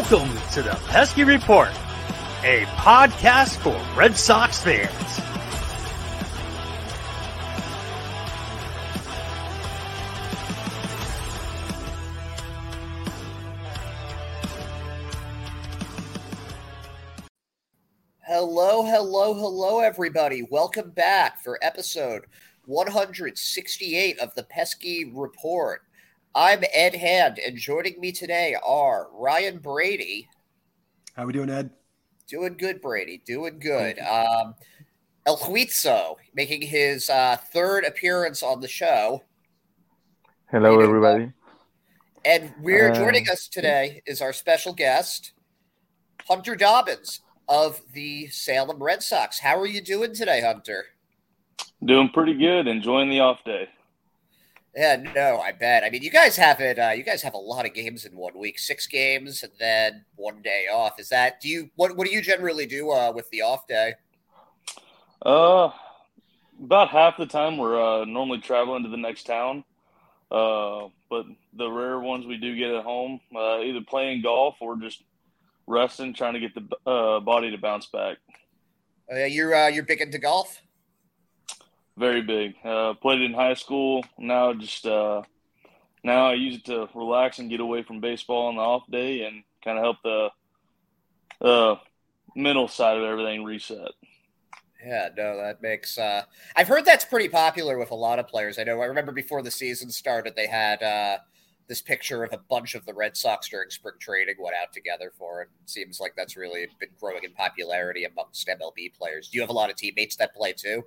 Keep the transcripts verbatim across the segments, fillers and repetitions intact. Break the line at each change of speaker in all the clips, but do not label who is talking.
Welcome to the Pesky Report, a podcast for Red Sox fans.
Hello, hello, hello, everybody. Welcome back for episode one hundred sixty-eight of the Pesky Report. I'm Ed Hand, and joining me today are Ryan Brady.
How we doing, Ed?
Doing good, Brady. Doing good. Um, El Huizo, making his uh, third appearance on the show.
Hello, everybody.
And we're
Uh,
joining us today is our special guest, Hunter Dobbins of the Salem Red Sox. How are you doing today, Hunter?
Doing pretty good. Enjoying the off day.
Yeah, no, I bet. I mean, you guys have it. Uh, you guys have a lot of games in one week, six games, and then one day off. Is that? Do you? What? What do you generally do uh, with the off day?
Uh, about half the time we're uh, normally traveling to the next town. Uh, but the rare ones we do get at home, uh, either playing golf or just resting, trying to get the uh, body to bounce back.
Uh, you're uh, you're big into golf.
Very big. Uh, played it in high school. Now just uh, now I use it to relax and get away from baseball on the off day and kind of help the uh, mental side of everything reset.
Yeah, no, that makes. Uh, I've heard that's pretty popular with a lot of players. I know. I remember before the season started, they had uh, this picture of a bunch of the Red Sox during spring training went out together for it. It seems like that's really been growing in popularity amongst M L B players. Do you have a lot of teammates that play too?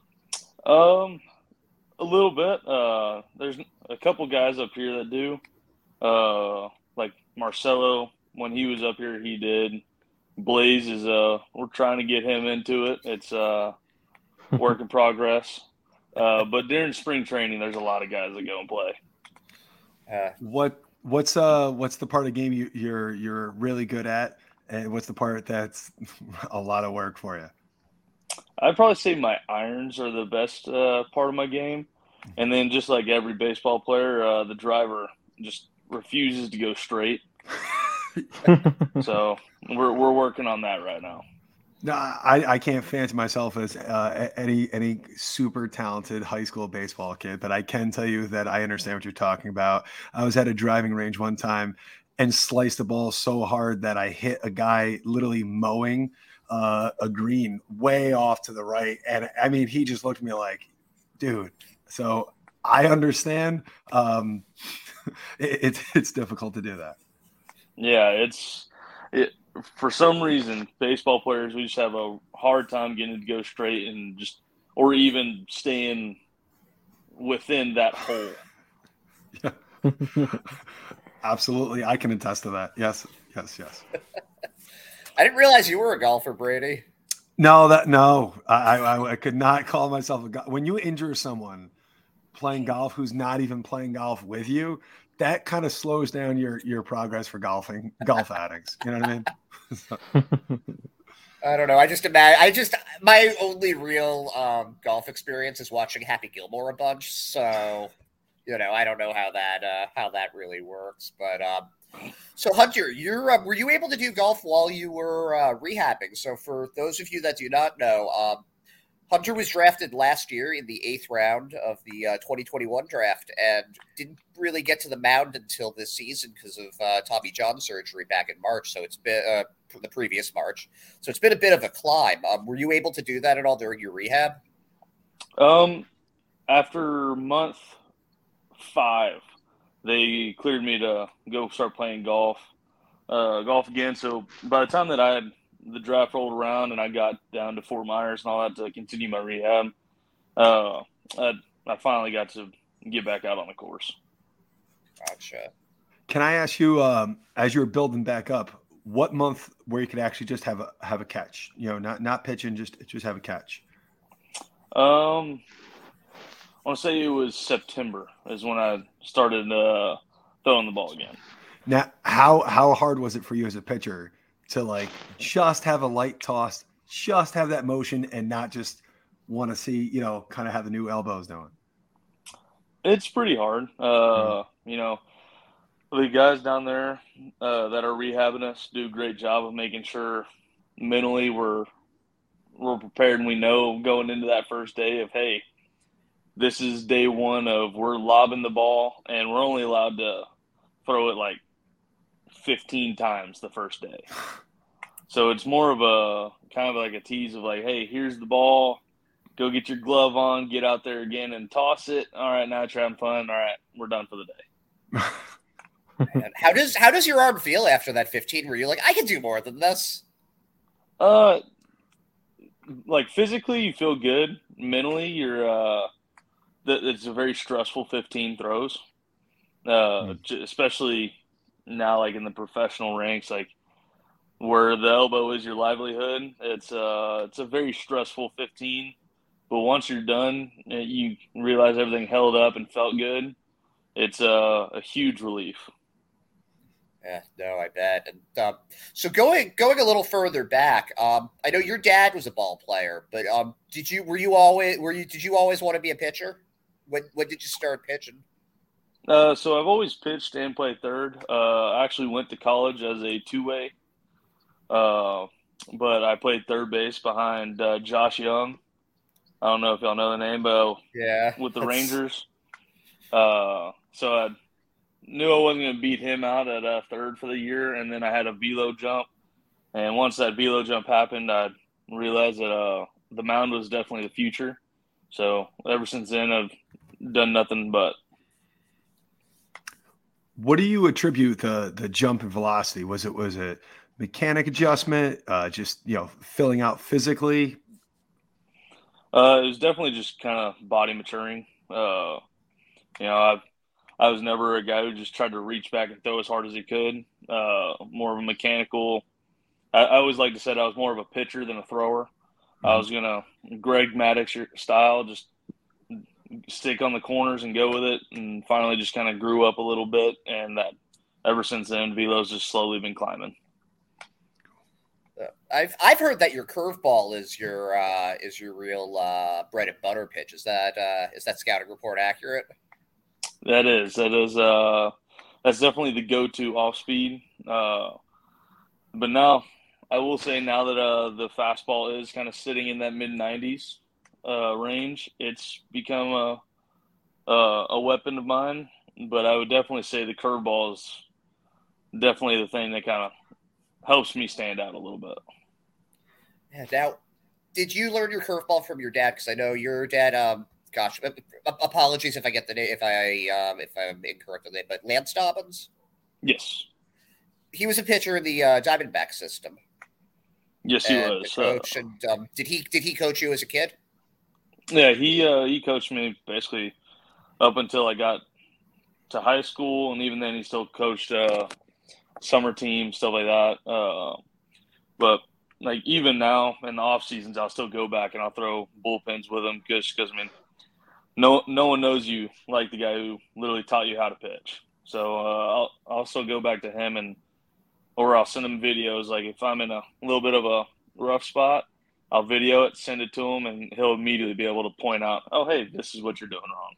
Um, a little bit. Uh, there's a couple guys up here that do. Uh, like Marcelo, when he was up here, he did. Blaze is uh, we're trying to get him into it. It's uh, work in progress. Uh, but during spring training, there's a lot of guys that go and play.
Uh,
What what's uh what's the part of the game you, you're you're really good at, and what's the part that's a lot of work for you?
I'd probably say my irons are the best uh, part of my game. And then just like every baseball player, uh, the driver just refuses to go straight. So we're we're working on that right now.
No, I, I can't fancy myself as uh, any any super talented high school baseball kid, but I can tell you that I understand what you're talking about. I was at a driving range one time and sliced the ball so hard that I hit a guy literally mowing uh, a green way off to the right. And I mean, he just looked at me like, dude. So I understand. Um, it, it's it's difficult to do that.
Yeah, it's it for some reason baseball players, we just have a hard time getting it to go straight and just or even staying within that hole.
Yeah. Absolutely, I can attest to that. Yes, yes, yes.
I didn't realize you were a golfer, Brady.
No, that no, I I, I could not call myself a golfer. When you injure someone playing golf who's not even playing golf with you, that kind of slows down your your progress for golfing, golf outings. You know what I mean? So.
I don't know. I just imagine. I just my only real um, golf experience is watching Happy Gilmore a bunch. So, you know, I don't know how that uh, how that really works. But um, so Hunter, you're uh, were you able to do golf while you were uh, rehabbing? So for those of you that do not know, um, Hunter was drafted last year in the eighth round of the uh, twenty twenty-one draft and didn't really get to the mound until this season because of uh, Tommy John surgery back in March. So it's been uh, the previous March. So it's been a bit of a climb. Um, were you able to do that at all during your rehab?
Um, after month five, they cleared me to go start playing golf, uh, golf again. So by the time that I had the draft rolled around and I got down to Fort Myers and all that to continue my rehab, uh, I, I finally got to get back out on the course.
Gotcha.
Can I ask you, um, as you were building back up, what month where you could actually just have a have a catch? You know, not not pitching, just just have a catch.
Um, I want to say it was September is when I started uh, throwing the ball again.
Now, how how hard was it for you as a pitcher to like just have a light toss, just have that motion, and not just want to see, you know, kind of have the new elbows doing?
It's pretty hard. Uh, mm-hmm. You know, The guys down there uh, that are rehabbing us do a great job of making sure mentally we're we're prepared and we know going into that first day of, hey, this is day one of we're lobbing the ball and we're only allowed to throw it like fifteen times the first day. So it's more of a kind of like a tease of like, hey, here's the ball. Go get your glove on, get out there again and toss it. All right, now you're having fun. All right, we're done for the day.
Man, how does how does your arm feel after that fifteen? Were you like, I can do more than this?
Uh, like physically, you feel good. Mentally, you're uh, th- it's a very stressful fifteen throws. Uh, mm. Especially now, like in the professional ranks, like where the elbow is your livelihood. It's uh, it's a very stressful fifteen. But once you're done, you realize everything held up and felt good. It's uh, a huge relief.
Yeah, no, I bet. And um, so going going a little further back, um, I know your dad was a ball player, but um, did you were you always were you did you always want to be a pitcher? When when did you start pitching?
Uh, so I've always pitched and played third. Uh, I actually went to college as a two way, uh, but I played third base behind uh, Josh Young. I don't know if y'all know the name, but
yeah,
with the Rangers. Uh, so I knew I wasn't going to beat him out at uh, third for the year, and then I had a velo jump. And once that velo jump happened, I realized that uh, the mound was definitely the future. So ever since then, I've done nothing but.
What do you attribute the the jump in velocity? Was it was it mechanic adjustment? Uh, just you know, filling out physically?
Uh, it was definitely just kind of body maturing. Uh, you know, I I was never a guy who just tried to reach back and throw as hard as he could. Uh, more of a mechanical. I, I always like to say I was more of a pitcher than a thrower. Mm-hmm. I was gonna Greg Maddux style, just stick on the corners and go with it. And finally, just kind of grew up a little bit, and that ever since then, velo's just slowly been climbing.
I've I've heard that your curveball is your uh, is your real uh, bread and butter pitch. Is that uh, is that scouting report accurate?
That is that is uh, that's definitely the go-to off speed. Uh, but now I will say now that uh, the fastball is kind of sitting in that mid nineties uh, range, it's become a, a a weapon of mine. But I would definitely say the curveball is definitely the thing that kind of helps me stand out a little bit.
Yeah, now, did you learn your curveball from your dad? Because I know your dad. Um, gosh, apologies if I get the name, if I um, if I'm incorrect with it, but Lance Dobbins.
Yes,
he was a pitcher in the uh, Diamondback system.
Yes, he and was.
Coach, uh, and um, did he did he coach you as a kid?
Yeah, he uh, he coached me basically up until I got to high school, and even then, he still coached uh, summer team, stuff like that. Uh, but like even now in the off seasons, I'll still go back and I'll throw bullpens with him because, because I mean, no no one knows you like the guy who literally taught you how to pitch. So uh, I'll I'll still go back to him and or I'll send him videos. Like if I'm in a little bit of a rough spot, I'll video it, send it to him, and he'll immediately be able to point out, oh hey, this is what you're doing wrong.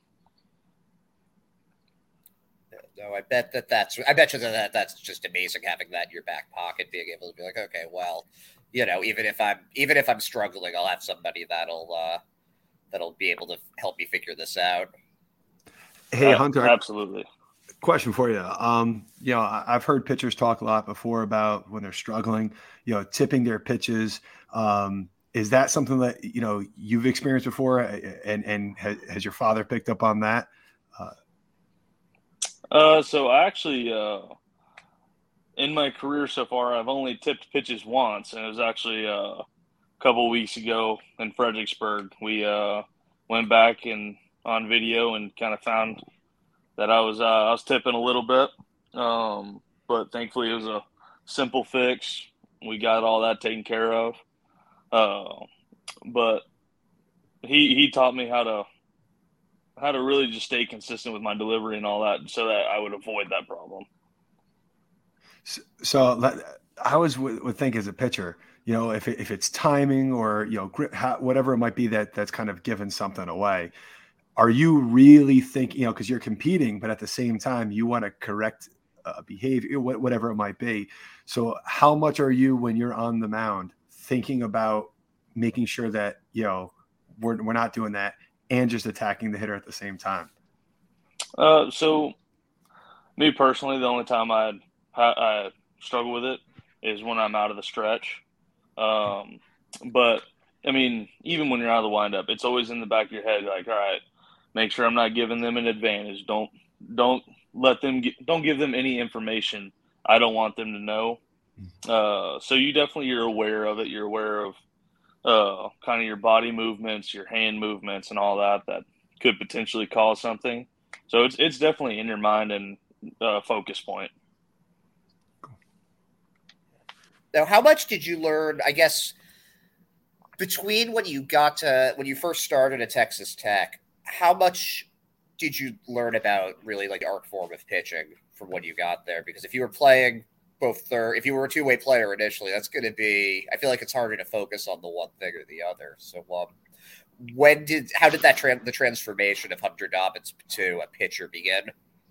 No, I bet that that's I bet you that that's just amazing having that in your back pocket, being able to be like, okay, well, you know, even if I'm even if I'm struggling, I'll have somebody that'll uh, that'll be able to help me figure this out.
Hey,
uh,
Hunter,
absolutely.
Question for you. Um, you know, I've heard pitchers talk a lot before about when they're struggling, you know, tipping their pitches. Um, is that something that you know you've experienced before, and and has, has your father picked up on that? Uh,
Uh, so I actually, uh, in my career so far, I've only tipped pitches once, and it was actually uh, a couple of weeks ago in Fredericksburg. We uh, went back and on video and kind of found that I was uh, I was tipping a little bit, um, but thankfully it was a simple fix. We got all that taken care of. Uh, but he he taught me how to. how to really just stay consistent with my delivery and all that so that I would avoid that problem.
So, so I always would, would think as a pitcher, you know, if, it, if it's timing or, you know, whatever it might be that that's kind of giving something away, are you really thinking, you know, because you're competing, but at the same time, you want to correct a behavior, whatever it might be. So how much are you, when you're on the mound, thinking about making sure that, you know, we're, we're not doing that and just attacking the hitter at the same time?
Uh, so me personally, the only time I I struggle with it is when I'm out of the stretch. Um, but I mean, even when you're out of the windup, it's always in the back of your head, like, all right, make sure I'm not giving them an advantage. Don't don't let them get, don't give them any information I don't want them to know. Uh, so you definitely you're aware of it. You're aware of uh, kind of your body movements, your hand movements, and all that that could potentially cause something. So it's it's definitely in your mind and uh, focus point.
Now, how much did you learn, I guess, between when you got to, when you first started at Texas Tech, how much did you learn about really like art form of pitching from when you got there? Because if you were playing both third, if you were a two-way player initially, that's going to be, I feel like it's harder to focus on the one thing or the other. So um, when did, how did that, tra- the transformation of Hunter Dobbins to a pitcher begin?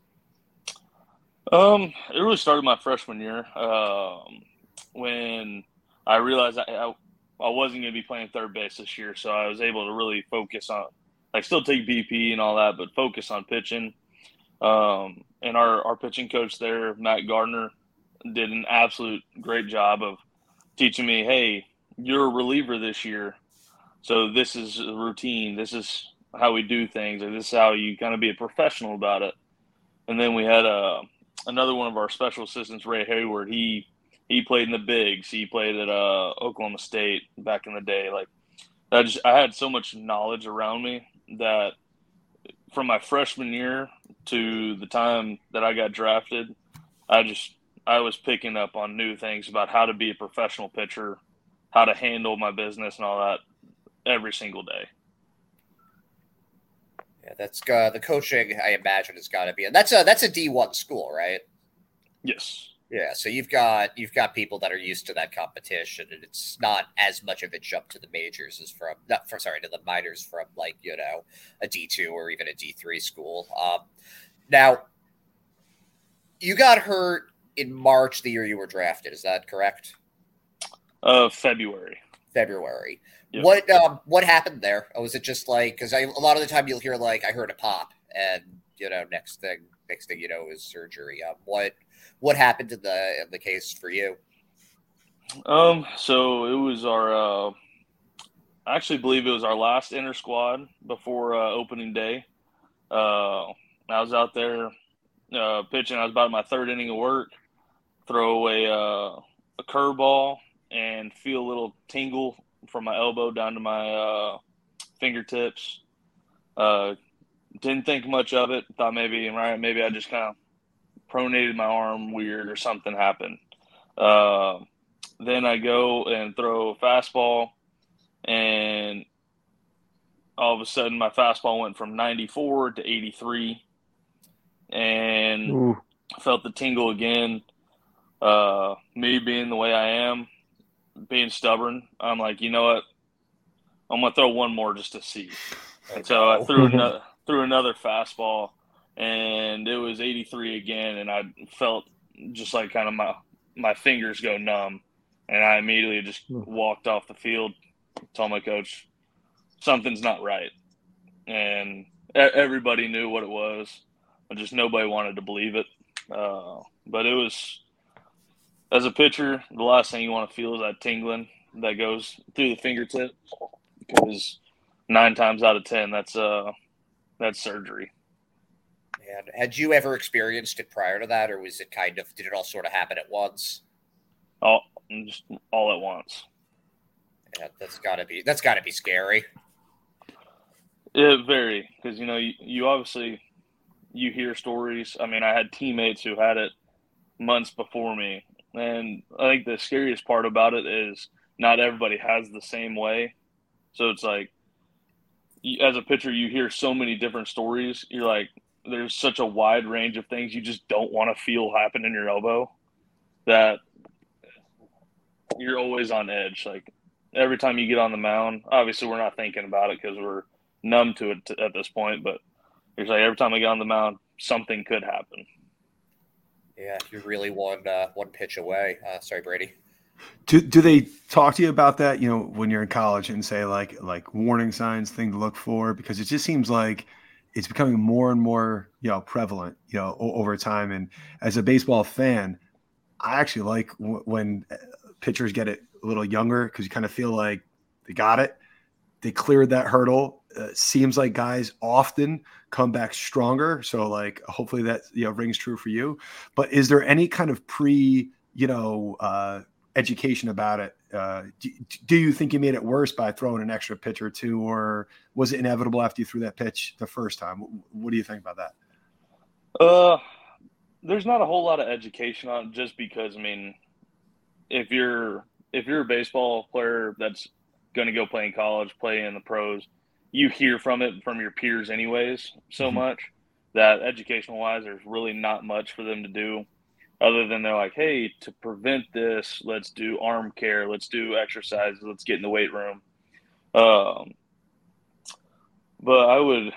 Um, it really started my freshman year. Um, when I realized I, I, I wasn't going to be playing third base this year, so I was able to really focus on, like, still take B P and all that, but focus on pitching. Um, and our, our pitching coach there, Matt Gardner, did an absolute great job of teaching me, hey, you're a reliever this year, so this is a routine. This is how we do things, or this is how you kind of be a professional about it. And then we had a, another one of our special assistants, Ray Hayward. He He played in the bigs. He played at uh, Oklahoma State back in the day. Like, I just I had so much knowledge around me that from my freshman year to the time that I got drafted, I just I was picking up on new things about how to be a professional pitcher, how to handle my business, and all that every single day.
Yeah, that's uh, the coaching. I imagine has got to be, and that's a that's a D one school, right?
Yes.
Yeah, so you've got you've got people that are used to that competition, and it's not as much of a jump to the majors as from not from sorry to the minors from like you know a D two or even a D three school. Um, now, you got hurt in March the year you were drafted. Is that correct?
Uh, February.
February.
Yep.
What um what happened there? Or was it just like because I a lot of the time you'll hear like I heard a pop, and you know next thing next thing you know is surgery. Um, what What happened in the in the case for you?
Um, so it was our, uh, I actually believe it was our last inter squad before uh, opening day. Uh, I was out there uh, pitching. I was about my third inning of work. Throw away uh, a curveball and feel a little tingle from my elbow down to my uh, fingertips. Uh, didn't think much of it. Thought maybe right, maybe I just kind of pronated my arm weird or something happened. Uh, then I go and throw a fastball, and all of a sudden my fastball went from ninety-four to eighty-three, and Ooh. Felt the tingle again. Uh, me being the way I am, being stubborn, I'm like, you know what? I'm going to throw one more just to see. And so I threw another, threw another fastball, and it was eighty-three again, and I felt just like kind of my, my fingers go numb, and I immediately just walked off the field, told my coach, something's not right. And everybody knew what it was, but just nobody wanted to believe it. Uh, but it was, as a pitcher, the last thing you want to feel is that tingling that goes through the fingertip, because nine times out of ten, that's uh, that's surgery.
And had you ever experienced it prior to that, or was it kind of, did it all sort of happen at once?
All, just all at once.
Yeah, that's gotta be, that's gotta be scary.
It very, because, you know, you, you obviously, you hear stories. I mean, I had teammates who had it months before me. And I think the scariest part about it is not everybody has the same way. So it's like, as a pitcher, you hear so many different stories. You're like, there's such a wide range of things you just don't want to feel happen in your elbow that you're always on edge. Like, every time you get on the mound, obviously we're not thinking about it because we're numb to it at this point, but it's like every time I get on the mound, something could happen.
Yeah, you're really one uh, one pitch away. Uh, sorry, Brady.
Do do they talk to you about that? You know, when you're in college and say like like warning signs, thing to look for, because it just seems like it's becoming more and more you know prevalent you know o- over time. And as a baseball fan, I actually like w- when pitchers get it a little younger because you kind of feel like they got it, they cleared that hurdle. Uh, seems like guys often come back stronger. So like hopefully that you know rings true for you. But is there any kind of pre you know uh, education about it? Uh, do, do you think you made it worse by throwing an extra pitch or two, or was it inevitable after you threw that pitch the first time? What do you think about that?
Uh, there's not a whole lot of education on it just because, I mean, if you're if you're a baseball player that's going to go play in college, play in the pros, you hear from it from your peers anyways so
Mhm.
much that educational wise, there's really not much for them to do other than they're like, hey, to prevent this, let's do arm care, let's do exercises, let's get in the weight room. Um, but I would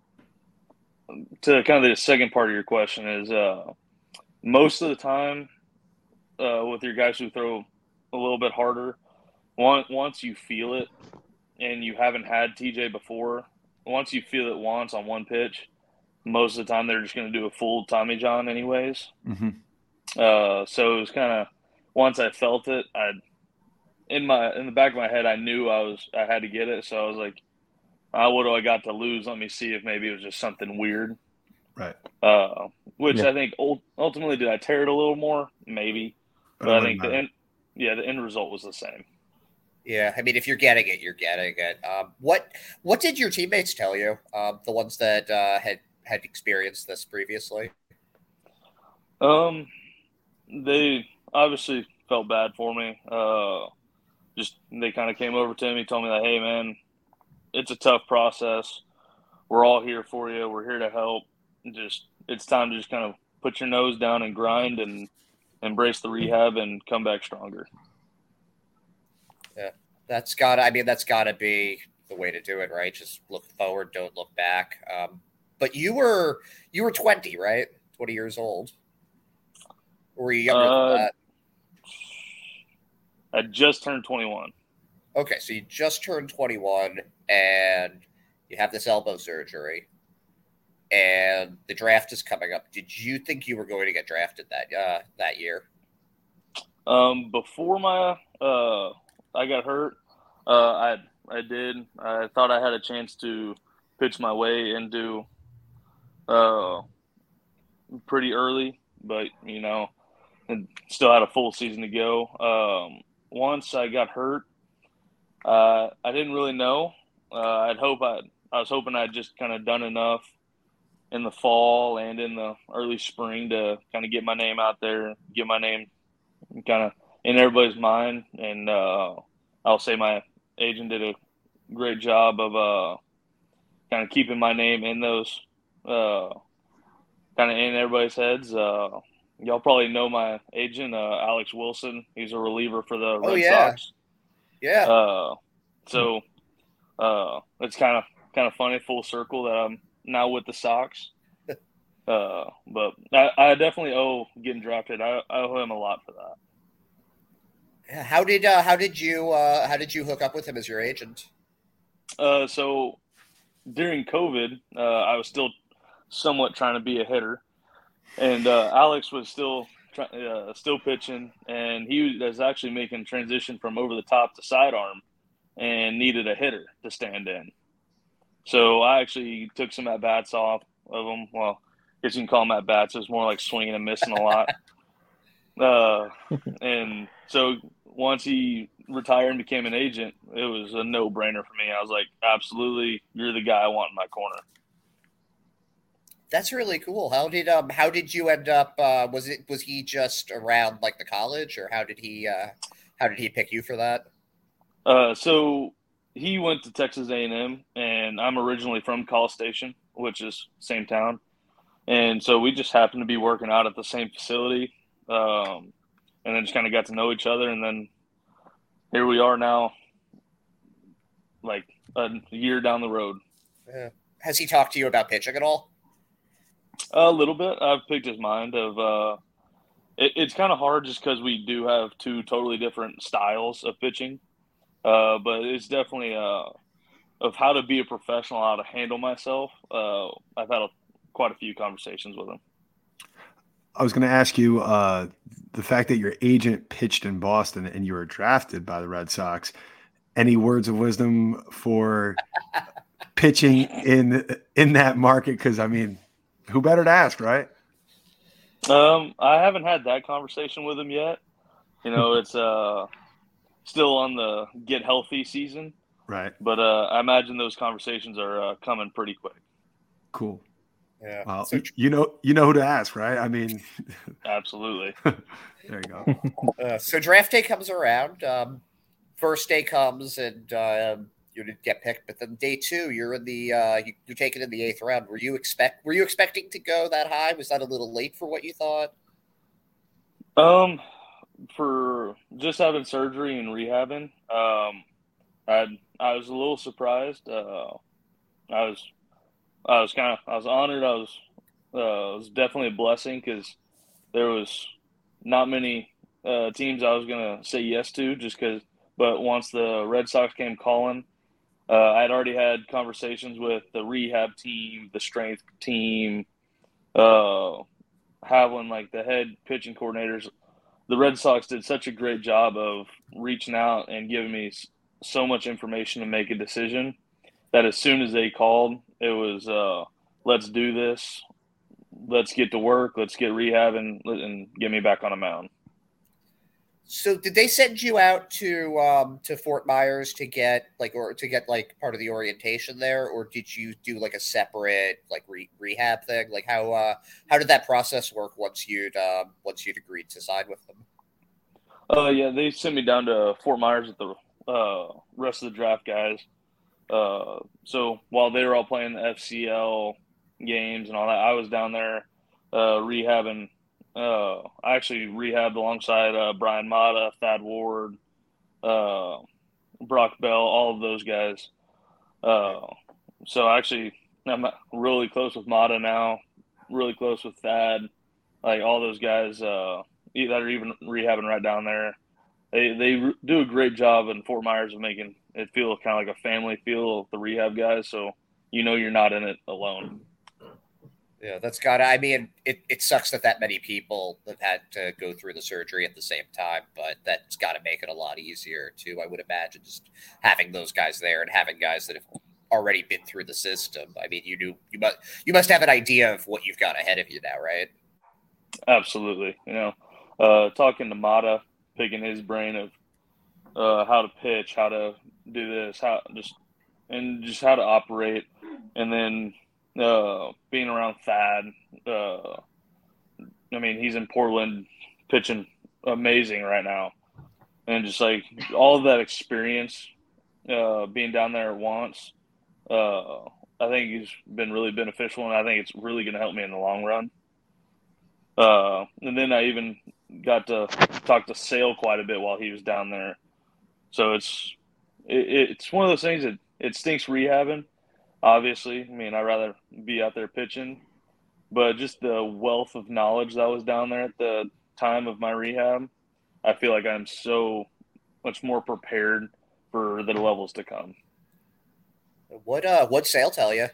to kind of the second part of your question is uh, most of the time uh, with your guys who throw a little bit harder, once once you feel it and you haven't had T J before, once you feel it once on one pitch, most of the time they're just going to do a full Tommy John anyways.
Mm-hmm.
Uh, so it was kind of once I felt it, I in my in the back of my head I knew I was I had to get it. So I was like, uh, what do I got to lose? Let me see if maybe it was just something weird.
Right.
Uh, which
Yeah.
I think ultimately did I tear it a little more? Maybe,
But
but
it
I
wouldn't
think the
matter.
end, yeah, the end result was the same.
Yeah, I mean, if you're getting it, you're getting it. Um, what what did your teammates tell you? Um, the ones that uh, had had experienced this previously.
Um, they obviously felt bad for me. Uh, just they kind of came over to me, told me that, hey man, it's a tough process. We're all here for you. We're here to help. Just it's time to just kind of put your nose down and grind and embrace the rehab and come back stronger.
Yeah, that's gotta. I mean, that's gotta be the way to do it, right? Just look forward, don't look back. Um, but you were you were twenty, right? Twenty years old. Or were you younger
Uh,
than that?
I just turned twenty-one.
Okay, so you just turned twenty-one, and you have this elbow surgery, and the draft is coming up. Did you think you were going to get drafted that uh, that year?
Um, before my uh, I got hurt, uh, I I did. I thought I had a chance to pitch my way into uh, pretty early, but you know, and still had a full season to go. Um, once I got hurt, uh, I didn't really know. Uh, I'd hope I I was hoping I'd just kind of done enough in the fall and in the early spring to kind of get my name out there, get my name kind of in everybody's mind. And uh, I'll say my agent did a great job of uh, kind of keeping my name in those, uh, kind of in everybody's heads. Uh, y'all probably know my agent, uh, Alex Wilson. He's a reliever for the
Oh
Red
yeah,
Sox.
yeah.
Uh, so uh, it's kind of kind of funny, full circle, that I'm now with the Sox. Uh, but I, I definitely owe getting drafted. I, I owe him a lot for that.
How did uh, how did you uh, how did you hook up with him as your agent?
Uh, so during COVID, uh, I was still somewhat trying to be a hitter, and uh, Alex was still try, uh, still pitching, and he was actually making transition from over the top to sidearm, and needed a hitter to stand in. So I actually took some at bats off of him. Well, I guess you can call them at bats. It was more like swinging and missing a lot. Uh, and so once he retired and became an agent, it was a no-brainer for me. I was like, absolutely, you're the guy I want in my corner.
That's really cool. How did um how did you end up? Uh, was it was he just around like the college, or how did he uh, how did he pick you for that?
Uh, so he went to Texas A and M, and I'm originally from College Station, which is same town. And so we just happened to be working out at the same facility, um, and then just kind of got to know each other. And then here we are now, like a year down the road.
Yeah. Has he talked to you about pitching at all?
A little bit. I've picked his mind of uh, it, it's kind of hard just because we do have two totally different styles of pitching. Uh, but it's definitely uh, of how to be a professional, how to handle myself. Uh, I've had a, quite a few conversations with him.
I was going to ask you uh, the fact that your agent pitched in Boston and you were drafted by the Red Sox. Any words of wisdom for pitching in in that market? Because, I mean, who better to ask, right?
Um, I haven't had that conversation with him yet. You know, it's uh, still on the get healthy season.
Right.
But uh, I imagine those conversations are uh, coming pretty quick.
Cool.
Yeah.
Well,
So,
you know, you know who to ask, right? I mean,
absolutely.
There you go.
uh, so draft day comes around. Um, first day comes and uh, you didn't get picked, but then day two, you're in the uh, you're taken in the eighth round. Were you expect Were you expecting to go that high? Was that a little late for what you thought?
Um, for just having surgery and rehabbing, um, I I was a little surprised. Uh, I was. I was kind of, I was honored. I was, uh, it was definitely a blessing because there was not many uh, teams I was going to say yes to just because, but once the Red Sox came calling, uh, I'd already had conversations with the rehab team, the strength team, uh, having like the head pitching coordinators. The Red Sox did such a great job of reaching out and giving me so much information to make a decision that as soon as they called, it was, uh, let's do this. Let's get to work. Let's get rehab and, and get me back on a mound.
So did they send you out to um, to Fort Myers to get like or to get like part of the orientation there, or did you do like a separate like re- rehab thing? Like how uh, how did that process work once you'd um, once you'd agreed to sign with them?
Uh, yeah, they sent me down to Fort Myers with the uh, rest of the draft guys. Uh, so while they were all playing the F C L games and all that, I was down there uh, rehabbing. Uh, I actually rehabbed alongside uh, Brian Mata, Thad Ward, uh, Brock Bell, all of those guys. Uh, so actually, I'm really close with Mata now, really close with Thad, like all those guys uh, that are even rehabbing right down there. They they do a great job in Fort Myers of making it feel kind of like a family feel of the rehab guys, so you know you're not in it alone.
Yeah, that's got to, I mean, it, it sucks that that many people have had to go through the surgery at the same time, but that's got to make it a lot easier too, I would imagine, just having those guys there and having guys that have already been through the system. I mean, you do, you must, you must have an idea of what you've got ahead of you now, right?
Absolutely. You know, uh, talking to Mata, picking his brain of uh, how to pitch, how to do this, how just, and just how to operate. And then, Uh, being around Thad, uh, I mean, he's in Portland pitching amazing right now. And just like all of that experience, uh, being down there once, uh, I think he's been really beneficial, and I think it's really going to help me in the long run. Uh, and then I even got to talk to Sale quite a bit while he was down there. So it's, it, it's one of those things that it stinks rehabbing. Obviously, I mean, I'd rather be out there pitching, but just the wealth of knowledge that was down there at the time of my rehab, I feel like I'm so much more prepared for the levels to come.
What uh, what'd Sale tell you?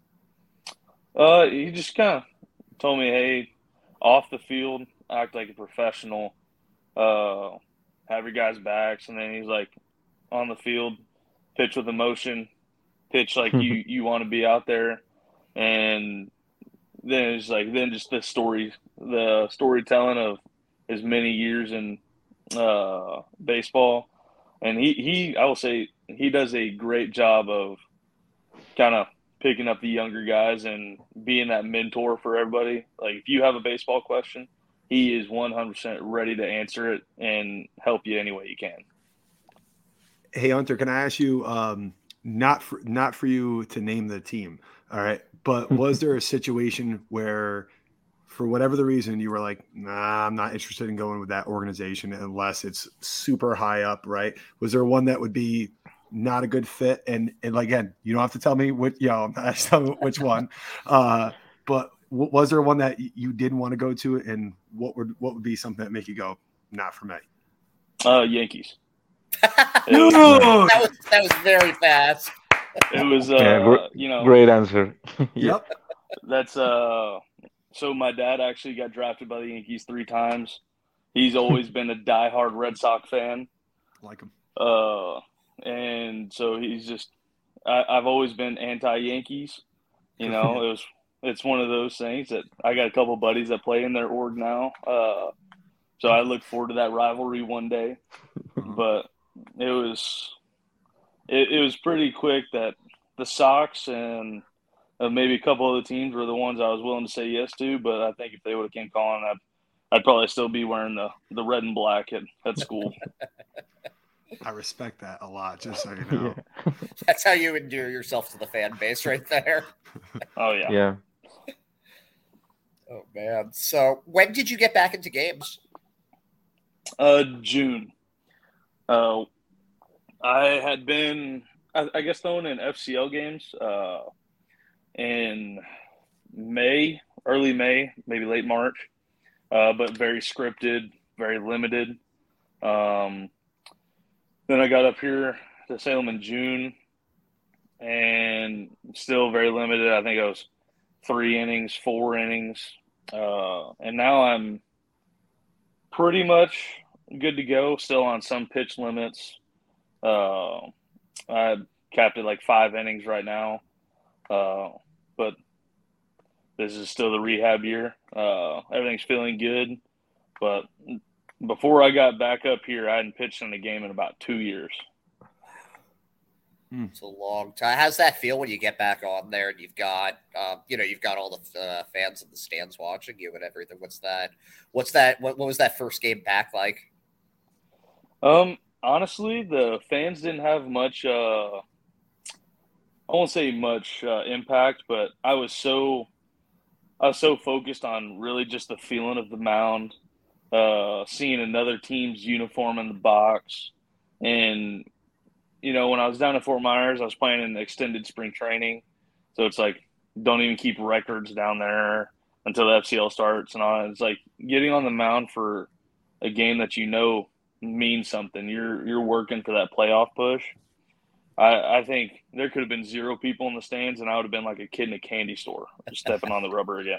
Uh, he just kind of told me, hey, off the field, act like a professional, uh, have your guys' backs, and then he's like, on the field, pitch with emotion. Pitch like you, you want to be out there, and then it's like then just the story, the storytelling of his many years in uh, baseball, and he, he I will say he does a great job of kind of picking up the younger guys and being that mentor for everybody. Like if you have a baseball question, he is one hundred percent ready to answer it and help you any way you can.
Hey Hunter, can I ask you? Um... Not for not for you to name the team, all right. But was there a situation where, for whatever the reason, you were like, "Nah, I'm not interested in going with that organization unless it's super high up," right? Was there one that would be not a good fit? And and again, you don't have to tell me what, you know, I'm not telling which one. Uh, but w- was there one that you didn't want to go to, and what would what would be something that make you go, not for me?
Uh, Yankees.
no,
was,
that was that was very fast.
It was, uh,
Yeah, gr-
you know,
great answer. Yeah.
Yep.
that's uh. So my dad actually got drafted by the Yankees three times. He's always been a diehard Red Sox fan.
Like him.
Uh, and so he's just. I, I've always been anti-Yankees. You know, it was. It's one of those things that I got a couple buddies that play in their org now. Uh, so I look forward to that rivalry one day. But it was, it, it was pretty quick that the Sox and uh, maybe a couple other teams were the ones I was willing to say yes to. But I think if they would have came calling, I'd, I'd probably still be wearing the, the red and black at, at school.
I respect that a lot, just so you know.
Yeah.
That's how you endear yourself to the fan base right there.
Oh, yeah.
Yeah.
Oh, man. So when did you get back into games?
Uh, June. Uh, I had been, I, I guess, throwing in F C L games uh, in May, early May, maybe late March, uh, but very scripted, very limited. Um, then I got up here to Salem in June, and still very limited. I think I was three innings, four innings, uh, and now I'm pretty much good to go. Still on some pitch limits. Uh, I capped at like five innings right now, uh, but this is still the rehab year. Uh, everything's feeling good, but before I got back up here, I hadn't pitched in a game in about two years.
It's a long time. How's that feel when you get back on there and you've got, um, you know, you've got all the uh, fans in the stands watching you and everything? What's that? What's that? What, what was that first game back like?
Um, honestly, the fans didn't have much. Uh, I won't say much uh, impact, but I was so, I was so focused on really just the feeling of the mound, uh, seeing another team's uniform in the box, and you know, when I was down at Fort Myers, I was playing in extended spring training. So it's like, don't even keep records down there until the F C L starts and all. It's like getting on the mound for a game that you know means something. You're you're working for that playoff push. I, I think there could have been zero people in the stands, and I would have been like a kid in a candy store just stepping on the rubber again.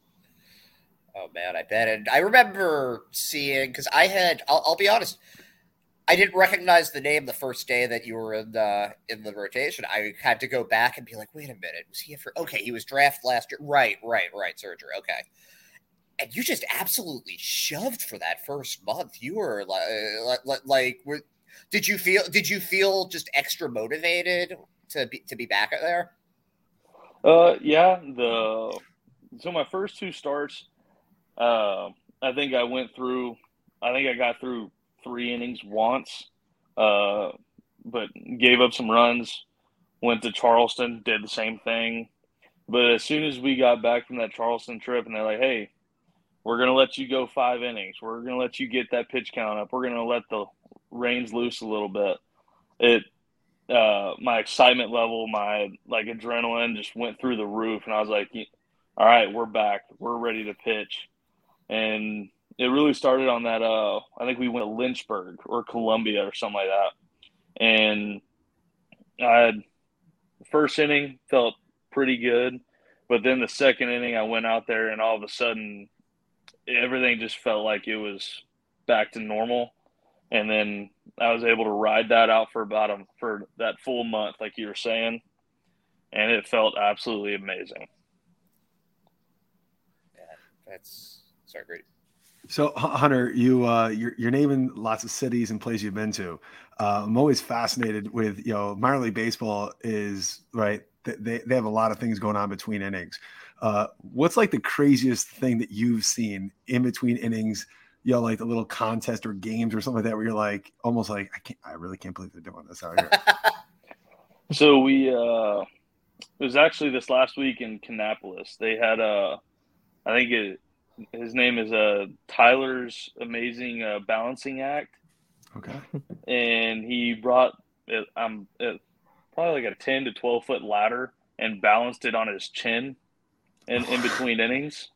Oh, man, I bet. And I remember seeing, because I had, I'll, I'll be honest, I didn't recognize the name the first day that you were in the in the rotation. I had to go back and be like, wait a minute, was he for? Okay, he was drafted last year. Right, right, right. Surgery. Okay, and you just absolutely shoved for that first month. You were like, like, like were, did you feel? Did you feel just extra motivated to be to be back out there?
Uh, yeah. The so my first two starts, uh, I think I went through. I think I got through three innings once, uh, but gave up some runs, went to Charleston, did the same thing. But as soon as we got back from that Charleston trip and they're like, hey, we're going to let you go five innings. We're going to let you get that pitch count up. We're going to let the reins loose a little bit. It, uh, my excitement level, my like adrenaline just went through the roof. And I was like, all right, we're back. We're ready to pitch. And it really started on that, uh, I think we went to Lynchburg or Columbia or something like that. And I had first inning felt pretty good. But then the second inning, I went out there and all of a sudden everything just felt like it was back to normal. And then I was able to ride that out for about a, for that full month, like you were saying. And it felt absolutely amazing.
Yeah, that's so great.
So Hunter, you uh, you're, you're naming lots of cities and places you've been to. Uh, I'm always fascinated with, you know, minor league baseball is right. They they have a lot of things going on between innings. Uh, what's like the craziest thing that you've seen in between innings? You know, like the little contest or games or something like that, where you're like almost like I can't, I really can't believe they're doing this out here.
So we, uh, it was actually this last week in Kannapolis. They had a, I think it. His name is uh, Tyler's Amazing uh, Balancing Act.
Okay.
And he brought it, um, it, probably like a ten to twelve foot ladder and balanced it on his chin. in, in between innings.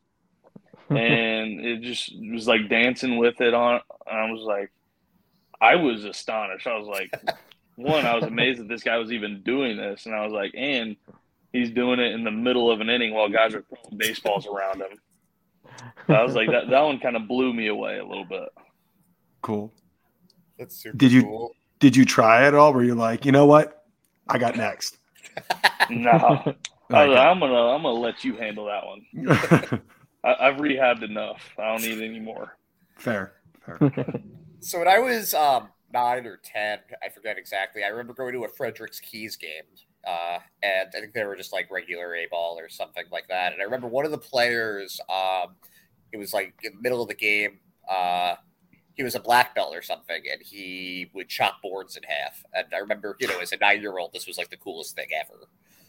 And it just was like dancing with it on. I was like, I was astonished. I was like, one, I was amazed that this guy was even doing this. And I was like, and he's doing it in the middle of an inning while guys are throwing baseballs around him. So I was like, that, that one kind of blew me away a little bit.
Cool.
That's super
did you,
cool.
Did you try it at all? Were you like, you know what? I got next.
No. I was like, I'm gonna I'm gonna let you handle that one. I, I've rehabbed enough. I don't need any more.
Fair. Fair.
So when I was um, nine or ten, I forget exactly, I remember going to a Fredericks Keys game, uh, and I think they were just like regular A-ball or something like that. And I remember one of the players, um, it was like in the middle of the game, uh, he was a black belt or something, and he would chop boards in half. And I remember, you know, as a nine-year-old, this was like the coolest thing ever.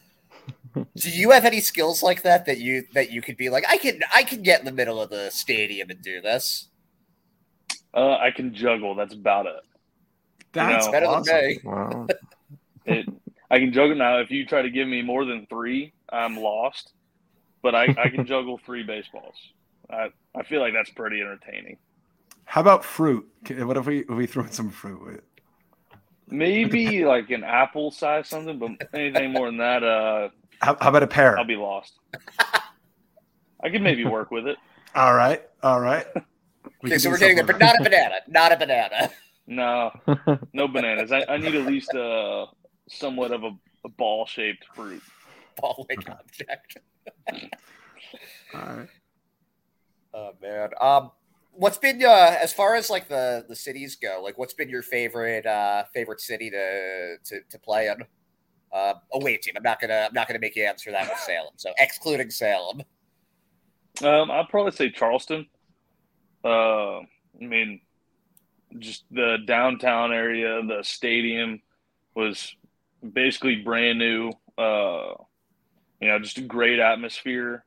Do you have any skills like that that you that you could be like, I can I can get in the middle of the stadium and do this?
Uh, I can juggle. That's about it.
That's
you know,
better
awesome.
than me.
Wow.
It, I can juggle now. If you try to give me more than three, I'm lost. But I, I can juggle three baseballs. I I feel like that's pretty entertaining.
How about fruit? What if we if we throw in some fruit with it?
Maybe like an apple size something, but anything more than that, uh,
How, how about a pear?
I'll be lost. I could maybe work with it.
All right. All right. We
Okay,
can
so
do
we're getting there,
something
but
with
not a banana. Not a banana.
No, no bananas. I, I need at least uh, somewhat of a, a ball-shaped fruit.
Ball-like
Okay.
object.
it. All right.
Oh man. Um, what's been uh, as far as like the the cities go? Like, what's been your favorite uh favorite city to to to play in? Uh, away team. I'm not gonna I'm not gonna make you answer that with Salem. So excluding Salem.
Um, I'd probably say Charleston. Uh, I mean, just the downtown area, the stadium was basically brand new. Uh, you know, just a great atmosphere.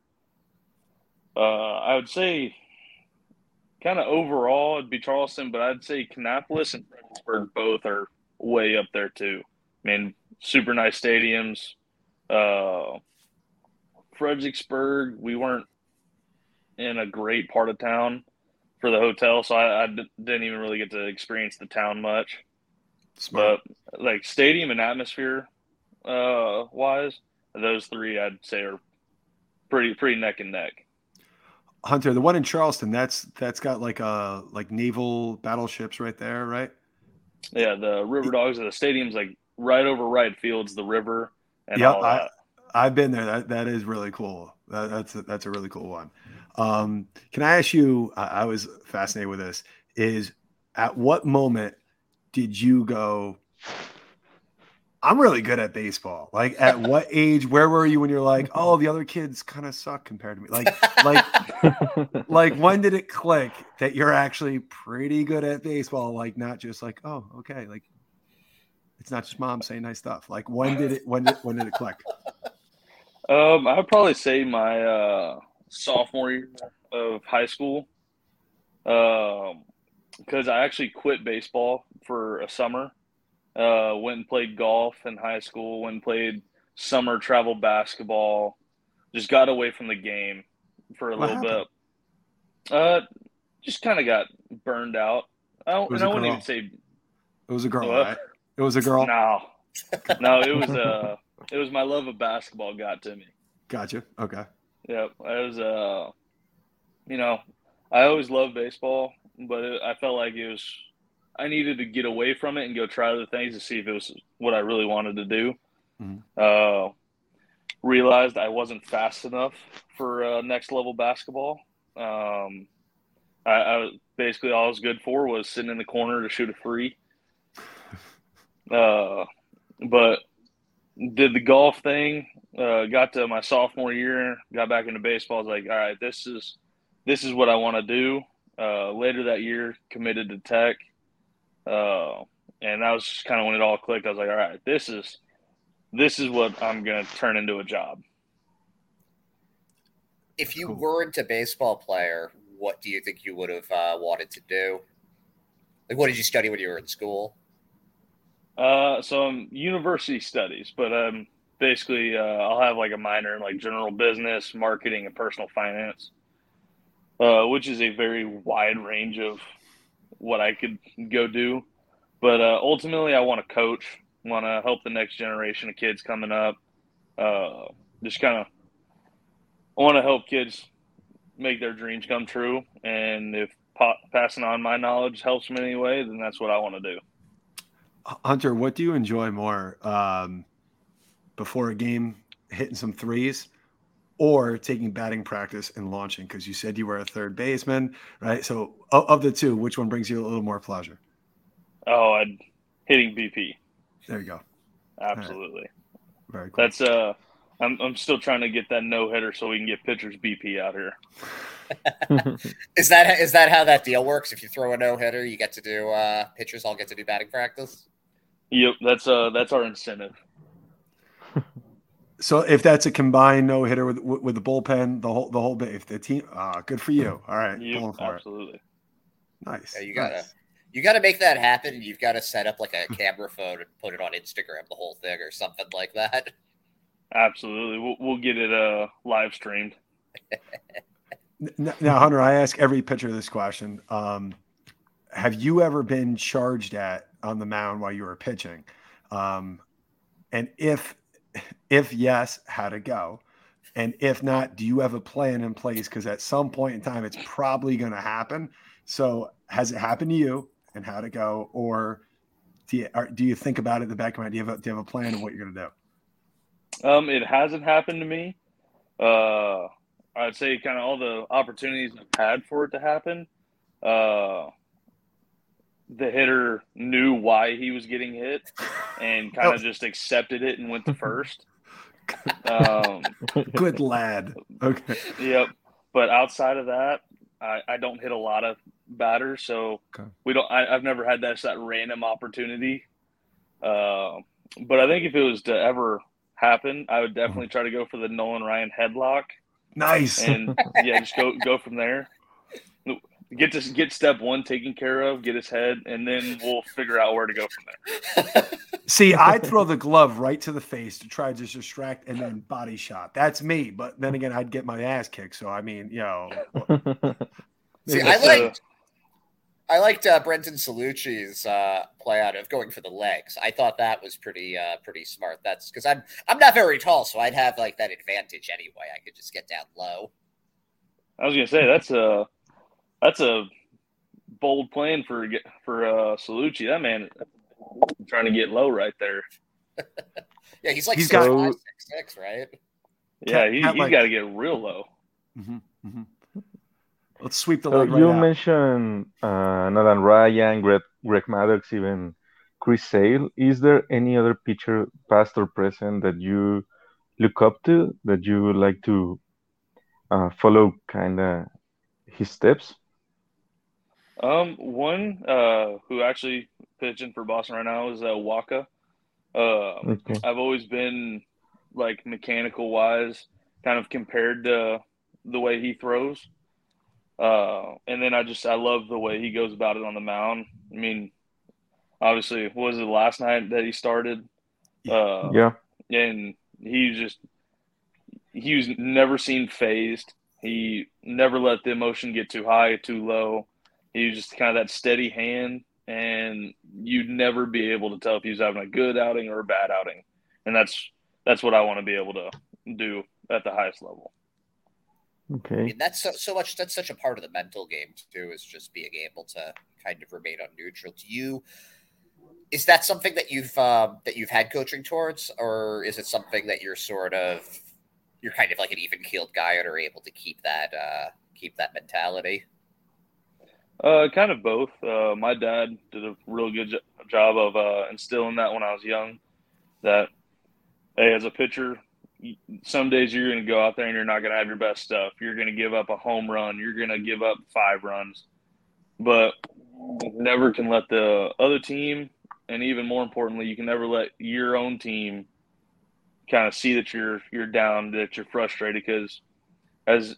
Uh, I would say kind of overall it'd be Charleston, but I'd say Kannapolis and Fredericksburg both are way up there too. I mean, super nice stadiums. Uh, Fredericksburg, we weren't in a great part of town for the hotel, so I, I d- didn't even really get to experience the town much.
Smart.
But like stadium and atmosphere uh, wise, those three I'd say are pretty pretty neck and neck.
Hunter, the one in Charleston, that's that's got like uh like naval battleships right there, right?
Yeah, the River Dogs of the stadium's like right over right field's the river and
Yep,
all
I,
that.
I've been there. That that is really cool. That, that's a, that's a really cool one. Um, can I ask you? I, I was fascinated with this. Is at what moment did you go? I'm really good at baseball. Like, at what age? Where were you when you're like, oh, the other kids kind of suck compared to me? Like, like, like, when did it click that you're actually pretty good at baseball? Like, not just like, oh, okay, like, it's not just mom saying nice stuff. Like, when did it? When did when did it click?
Um, I'd probably say my uh, sophomore year of high school, um, because I actually quit baseball for a summer. Uh, went and played golf in high school. Went and played summer travel basketball. Just got away from the game for a
What
little
happened?
bit. Uh, just kind of got burned out. I don't,
Was
and
a
I wouldn't
girl.
even say
It was a girl,
What?
right? It was a girl.
no, no. It was uh, it was my love of basketball got to me.
Gotcha. Okay.
Yep, I was uh, you know, I always loved baseball, but it, I felt like it was I needed to get away from it and go try other things to see if it was what I really wanted to do.
Mhm.
Uh, realized I wasn't fast enough for uh, next level basketball. Um, I, I was basically all I was good for was sitting in the corner to shoot a free. Uh, but did the golf thing. Uh, got to my sophomore year, got back into baseball. I was like, all right, this is this is what I want to do. Uh, later that year, committed to Tech. Uh, and that was just kind of when it all clicked. I was like, all right, this is this is what I'm going to turn into a job.
If you
Cool.
weren't a baseball player, what do you think you would have uh, wanted to do? Like, what did you study when you were in school?
Uh, so I'm university studies, but I'm basically, uh, I'll have like a minor in like general business, marketing, and personal finance, uh, which is a very wide range of what I could go do. But uh, ultimately, I want to coach, want to help the next generation of kids coming up. Uh, just kind of, I want to help kids make their dreams come true. And if pa- passing on my knowledge helps them in any way, then that's what I want to do.
Hunter, what do you enjoy more, um, before a game, hitting some threes, or taking batting practice and launching? Because you said you were a third baseman, right? So of, of the two, which one brings you a little more pleasure?
Oh, I'd, hitting B P.
There you go.
Absolutely.
Right. Very cool.
That's uh, I'm I'm still trying to get that no hitter so we can get pitchers B P out here.
Is that is that how that deal works? If you throw a no hitter, you get to do uh, pitchers all get to do batting practice.
Yep, that's uh that's our incentive.
So if that's a combined no hitter with with the bullpen, the whole the whole bit, if the team, ah, good for you. All right,
Yep,
pulling for
absolutely.
it. Nice.
Yeah, you gotta
nice.
you gotta make that happen, and you've got to set up like a camera phone and put it on Instagram, the whole thing, or something like that.
Absolutely, we'll we'll get it uh live streamed.
Now, Hunter, I ask every pitcher this question. Um, have you ever been charged at on the mound while you were pitching? Um, and if if yes, how'd it go? And if not, do you have a plan in place? Because at some point in time, it's probably going to happen. So has it happened to you, and how'd it go? Or do you, or do you think about it in the back of your mind? Do you have a, do you have a plan of what you're going to do?
Um, it hasn't happened to me. Uh, I'd say kind of all the opportunities I've had for it to happen. Uh, the hitter knew why he was getting hit and kind of just accepted it and went to first. Um,
Good lad. Okay.
Yep. But outside of that, I, I don't hit a lot of batters, so
Okay.
we don't. I, I've never had that that random opportunity. Uh, but I think if it was to ever happen, I would definitely try to go for the Nolan Ryan headlock.
Nice.
And yeah, just go go from there. Get to get step one taken care of, get his head, and then we'll figure out where to go from there.
See, I'd throw the glove right to the face to try to just distract and then body shot. That's me. But then again, I'd get my ass kicked. So I mean, you know.
See, I liked I liked uh, Brendan Salucci's uh, play out of going for the legs. I thought that was pretty uh, pretty smart. That's because I'm I'm not very tall, so I'd have like that advantage anyway. I could just get down low.
I was gonna say that's a that's a bold plan for for uh, Salucci. That man trying to get low right there.
Yeah, he's like
He's
six,
got-
five, six, six, right?
Yeah, he,
Cat
he's
like-
got to get real low.
Mhm, mhm. Let's sweep the
So
leg right
you
out.
mentioned uh, Nolan Ryan, Greg, Greg Maddox, even Chris Sale. Is there any other pitcher, past or present, that you look up to, that you would like to uh, follow kind of his steps?
Um, one uh, who actually pitching for Boston right now is uh, Waka. Uh,
Okay.
I've always been like mechanical wise, kind of compared to the way he throws. Uh, and then I just I love the way he goes about it on the mound. I mean, obviously, what was it last night that he started? Uh,
Yeah.
and he was just he was never seen phased. He never let the emotion get too high, too low. He was just kind of that steady hand, and you'd never be able to tell if he was having a good outing or a bad outing. And that's that's what I want to be able to do at the highest level.
I
Okay.
mean, that's so, so much. That's such a part of the mental game too, is just being able to kind of remain on neutral. Do you? Is that something that you've um, that you've had coaching towards, or is it something that you're sort of you're kind of like an even keeled guy and are able to keep that uh, keep that mentality?
Uh, kind of both. Uh, my dad did a real good jo- job of uh, instilling that when I was young. That hey, as a pitcher, some days you're going to go out there and you're not going to have your best stuff. You're going to give up a home run. You're going to give up five runs, but you never can let the other team, and even more importantly, you can never let your own team kind of see that you're you're down, that you're frustrated, because as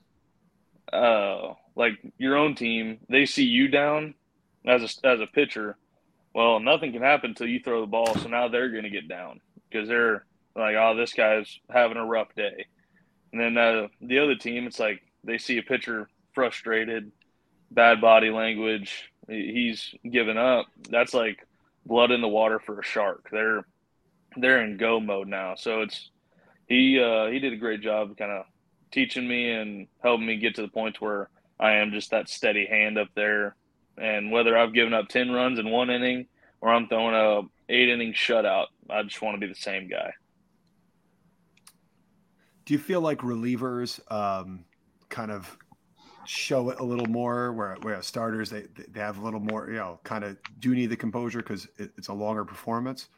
uh like your own team, they see you down as a as a pitcher. Well, nothing can happen until you throw the ball, so now they're going to get down because they're like, oh, this guy's having a rough day. And then uh, the other team, it's like they see a pitcher frustrated, bad body language, he's given up. That's like blood in the water for a shark. They're they're in go mode now. So it's he uh, he did a great job kind of teaching me and helping me get to the point where I am just that steady hand up there. And whether I've given up ten runs in one inning or I'm throwing a eight inning shutout, I just want to be the same guy.
Do you feel like relievers um, kind of show it a little more where, where starters, they, they have a little more, you know, kind of do need the composure because it, it's a longer performance?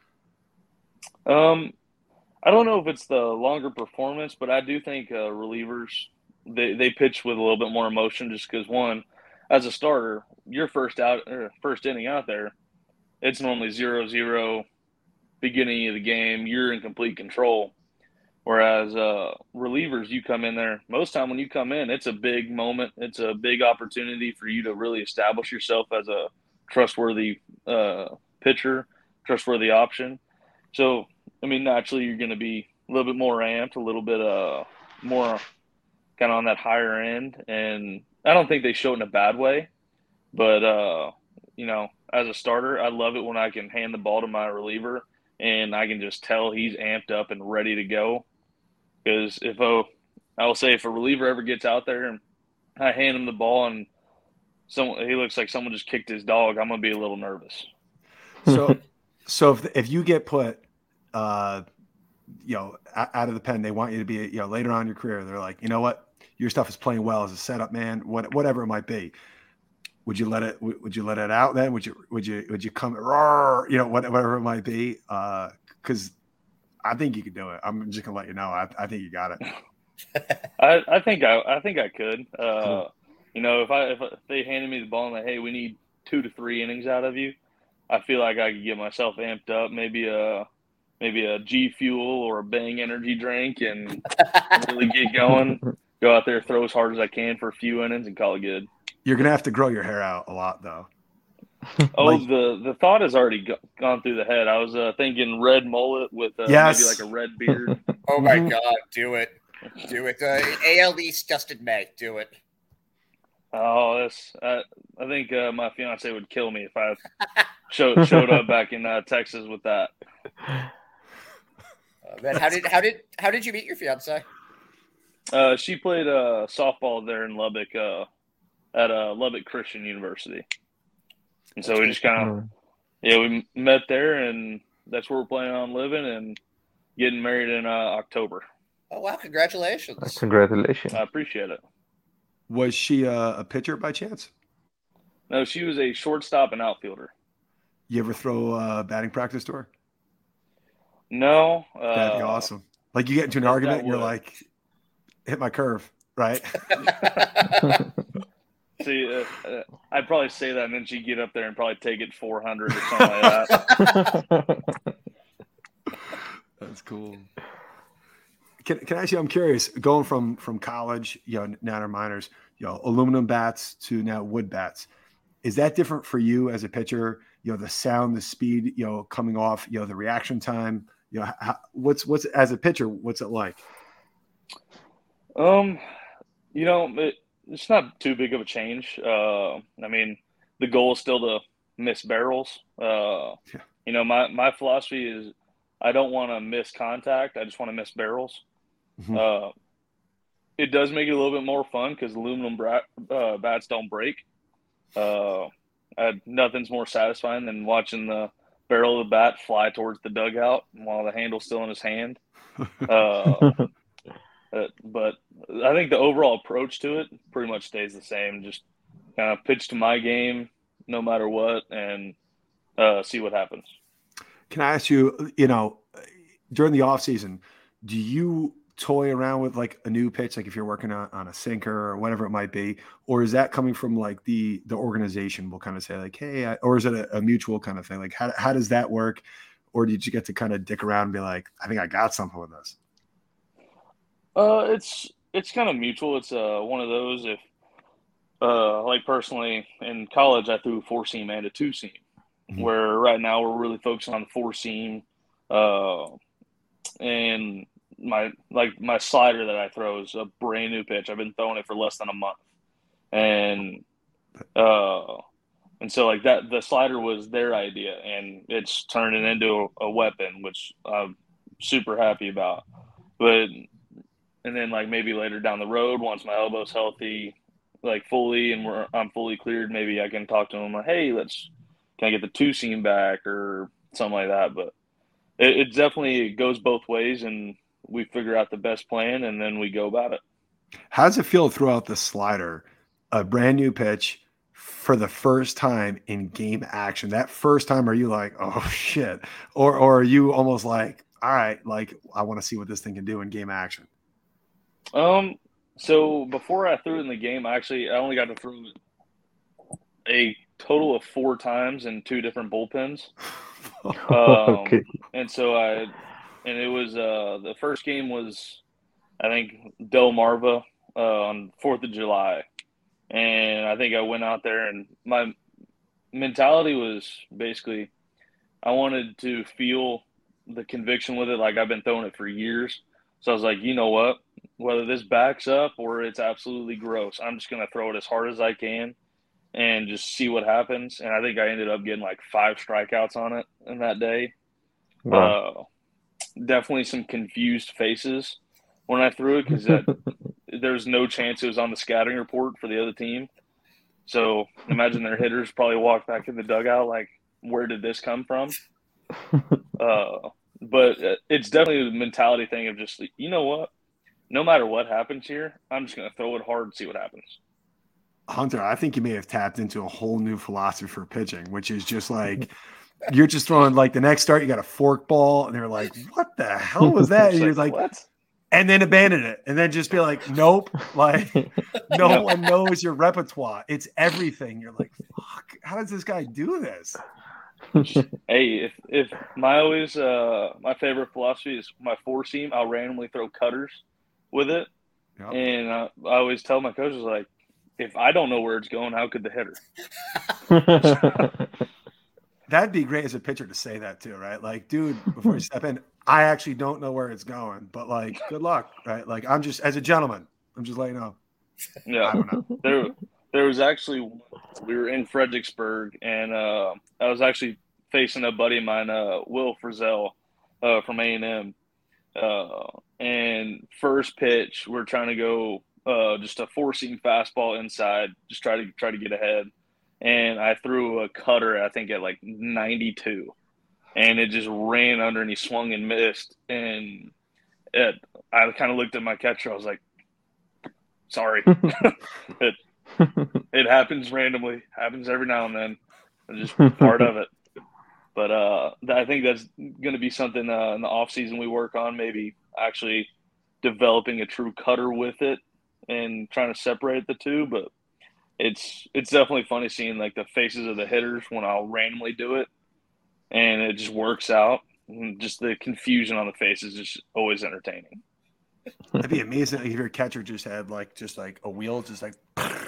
Um, I don't know if it's the longer performance, but I do think uh, relievers, they, they pitch with a little bit more emotion just because, one, as a starter, your first out or first inning out there, it's normally zero zero beginning of the game. You're in complete control. Whereas uh, relievers, you come in there, most time when you come in, it's a big moment. It's a big opportunity for you to really establish yourself as a trustworthy uh, pitcher, trustworthy option. So, I mean, naturally, you're going to be a little bit more amped, a little bit uh, more kind of on that higher end. And I don't think they show it in a bad way. But, uh, you know, as a starter, I love it when I can hand the ball to my reliever and I can just tell he's amped up and ready to go. Because if a, I will say if a reliever ever gets out there and I hand him the ball and someone he looks like someone just kicked his dog, I'm gonna be a little nervous.
So, so if if you get put, uh, you know, out of the pen, they want you to be, you know, later on in your career, they're like, you know what, your stuff is playing well as a setup man, what, whatever it might be. Would you let it? Would you let it out then? Would you? Would you? Would you come? Roar, you know, whatever it might be. Because uh, I think you could do it. I'm just gonna let you know. I, I think you got
it. I, I think I, I think I could. Uh, cool. You know, if I if they handed me the ball and like, hey, we need two to three innings out of you, I feel like I could get myself amped up. Maybe a maybe a G Fuel or a Bang energy drink and really get going. Go out there, throw as hard as I can for a few innings, and call it good.
You're gonna have to grow your hair out a lot, though.
Oh, like, the the thought has already go, gone through the head. I was uh, thinking red mullet with uh, yes. maybe like a red beard.
Oh my God, do it, do it! Uh, A L East Justin May, do it.
Oh, that's uh, I think uh, my fiance would kill me if I showed showed up back in uh, Texas with that.
Uh, man, how did how did how did you meet your fiance?
Uh, she played uh, softball there in Lubbock. Uh, at uh, Lubbock Christian University. And so that's we just kind of, yeah, we met there, and that's where we're planning on living and getting married in uh, October.
Oh, wow. Congratulations.
Congratulations.
I appreciate it.
Was she a, a pitcher by chance?
No, she was a shortstop and outfielder.
You ever throw uh, batting practice to her?
No. Uh,
That'd be awesome. Like you get into an argument and you're like, hit my curve, right?
See, uh, uh, I'd probably say that, and then she'd get up there and probably take it four hundred or something like that.
That's cool. Can Can I ask you? I'm curious. Going from from college, you know, now to minors, you know, aluminum bats to now wood bats. Is that different for you as a pitcher? You know, the sound, the speed, you know, coming off, you know, the reaction time. You know, how, what's what's as a pitcher, what's it like?
Um, you know. It, It's not too big of a change. Uh, I mean, the goal is still to miss barrels. Uh, yeah. You know, my, my philosophy is I don't want to miss contact. I just want to miss barrels. Mm-hmm. Uh, it does make it a little bit more fun because aluminum bra- uh, bats don't break. Uh, I, nothing's more satisfying than watching the barrel of the bat fly towards the dugout while the handle's still in his hand. Uh, Uh, but I think the overall approach to it pretty much stays the same. Just kind of pitch to my game no matter what and uh, see what happens.
Can I ask you, you know, during the off season, do you toy around with like a new pitch, like if you're working on, on a sinker or whatever it might be, or is that coming from like the, the organization will kind of say like, hey, I, or is it a, a mutual kind of thing? Like how, how does that work? Or did you get to kind of dick around and be like, I think I got something with this?
Uh, it's it's kind of mutual. It's uh one of those if uh like personally in college I threw four seam and a two seam, mm-hmm. where right now we're really focusing on the four seam. Uh, and my like my slider that I throw is a brand new pitch. I've been throwing it for less than a month, and uh, and so like that the slider was their idea, and it's turning into a, a weapon, which I'm super happy about. But and then like maybe later down the road, once my elbow's healthy, like fully, and we're I'm fully cleared, maybe I can talk to him like, hey, let's can I get the two seam back or something like that. But it, it definitely goes both ways, and we figure out the best plan, and then we go about it.
How does it feel throughout the slider, a brand new pitch for the first time in game action? That first time, are you like, oh shit, or or are you almost like, all right, like I want to see what this thing can do in game action?
Um. So before I threw it in the game, I actually I only got to throw it a total of four times in two different bullpens. Um,
Okay.
And so I, and it was uh the first game was I think Delmarva uh, on Fourth of July, and I think I went out there and my mentality was basically I wanted to feel the conviction with it, like I've been throwing it for years. So I was like, you know what? Whether this backs up or it's absolutely gross, I'm just going to throw it as hard as I can and just see what happens. And I think I ended up getting like five strikeouts on it in that day.
Wow.
Uh, definitely some confused faces when I threw it because there's no chance it was on the scouting report for the other team. So imagine their hitters probably walked back in the dugout like, where did this come from? Uh, but it's definitely the mentality thing of just, you know what? No matter what happens here, I'm just going to throw it hard and see what happens.
Hunter, I think you may have tapped into a whole new philosophy for pitching, which is just like you're just throwing like the next start, you got a fork ball, and they're like, what the hell was that? And you're like,
what?
And then abandon it, and then just be like, nope, like no
No.
one knows your repertoire. It's everything. You're like, fuck, how does this guy do this?
Hey, if if my always uh my favorite philosophy is my four seam, I'll randomly throw cutters with it,
Yep.
and uh, I always tell my coaches like, if I don't know where it's going, how could the hitter?
That'd be great as a pitcher to say that too, right? Like, dude, before you step in, I actually don't know where it's going, but like, good luck, right? Like, I'm just as a gentleman, I'm just letting you know.
Yeah,
I don't know.
there there was actually we were in Fredericksburg, and uh, I was actually facing a buddy of mine, uh, Will Frizzell, uh, from A and M. Uh, and first pitch, we're trying to go uh, just a four seam fastball inside, just try to try to get ahead. And I threw a cutter, I think at like ninety-two, and it just ran under, and he swung and missed. And it, I kind of looked at my catcher. I was like, "Sorry, it it happens randomly, happens every now and then. It's just part of it." But uh, I think that's going to be something uh, in the off season we work on, maybe actually developing a true cutter with it and trying to separate the two. But it's it's definitely funny seeing like the faces of the hitters when I'll randomly do it, and it just works out. And just the confusion on the face is just always entertaining.
That'd be amazing if your catcher just had like just like a wheel, just like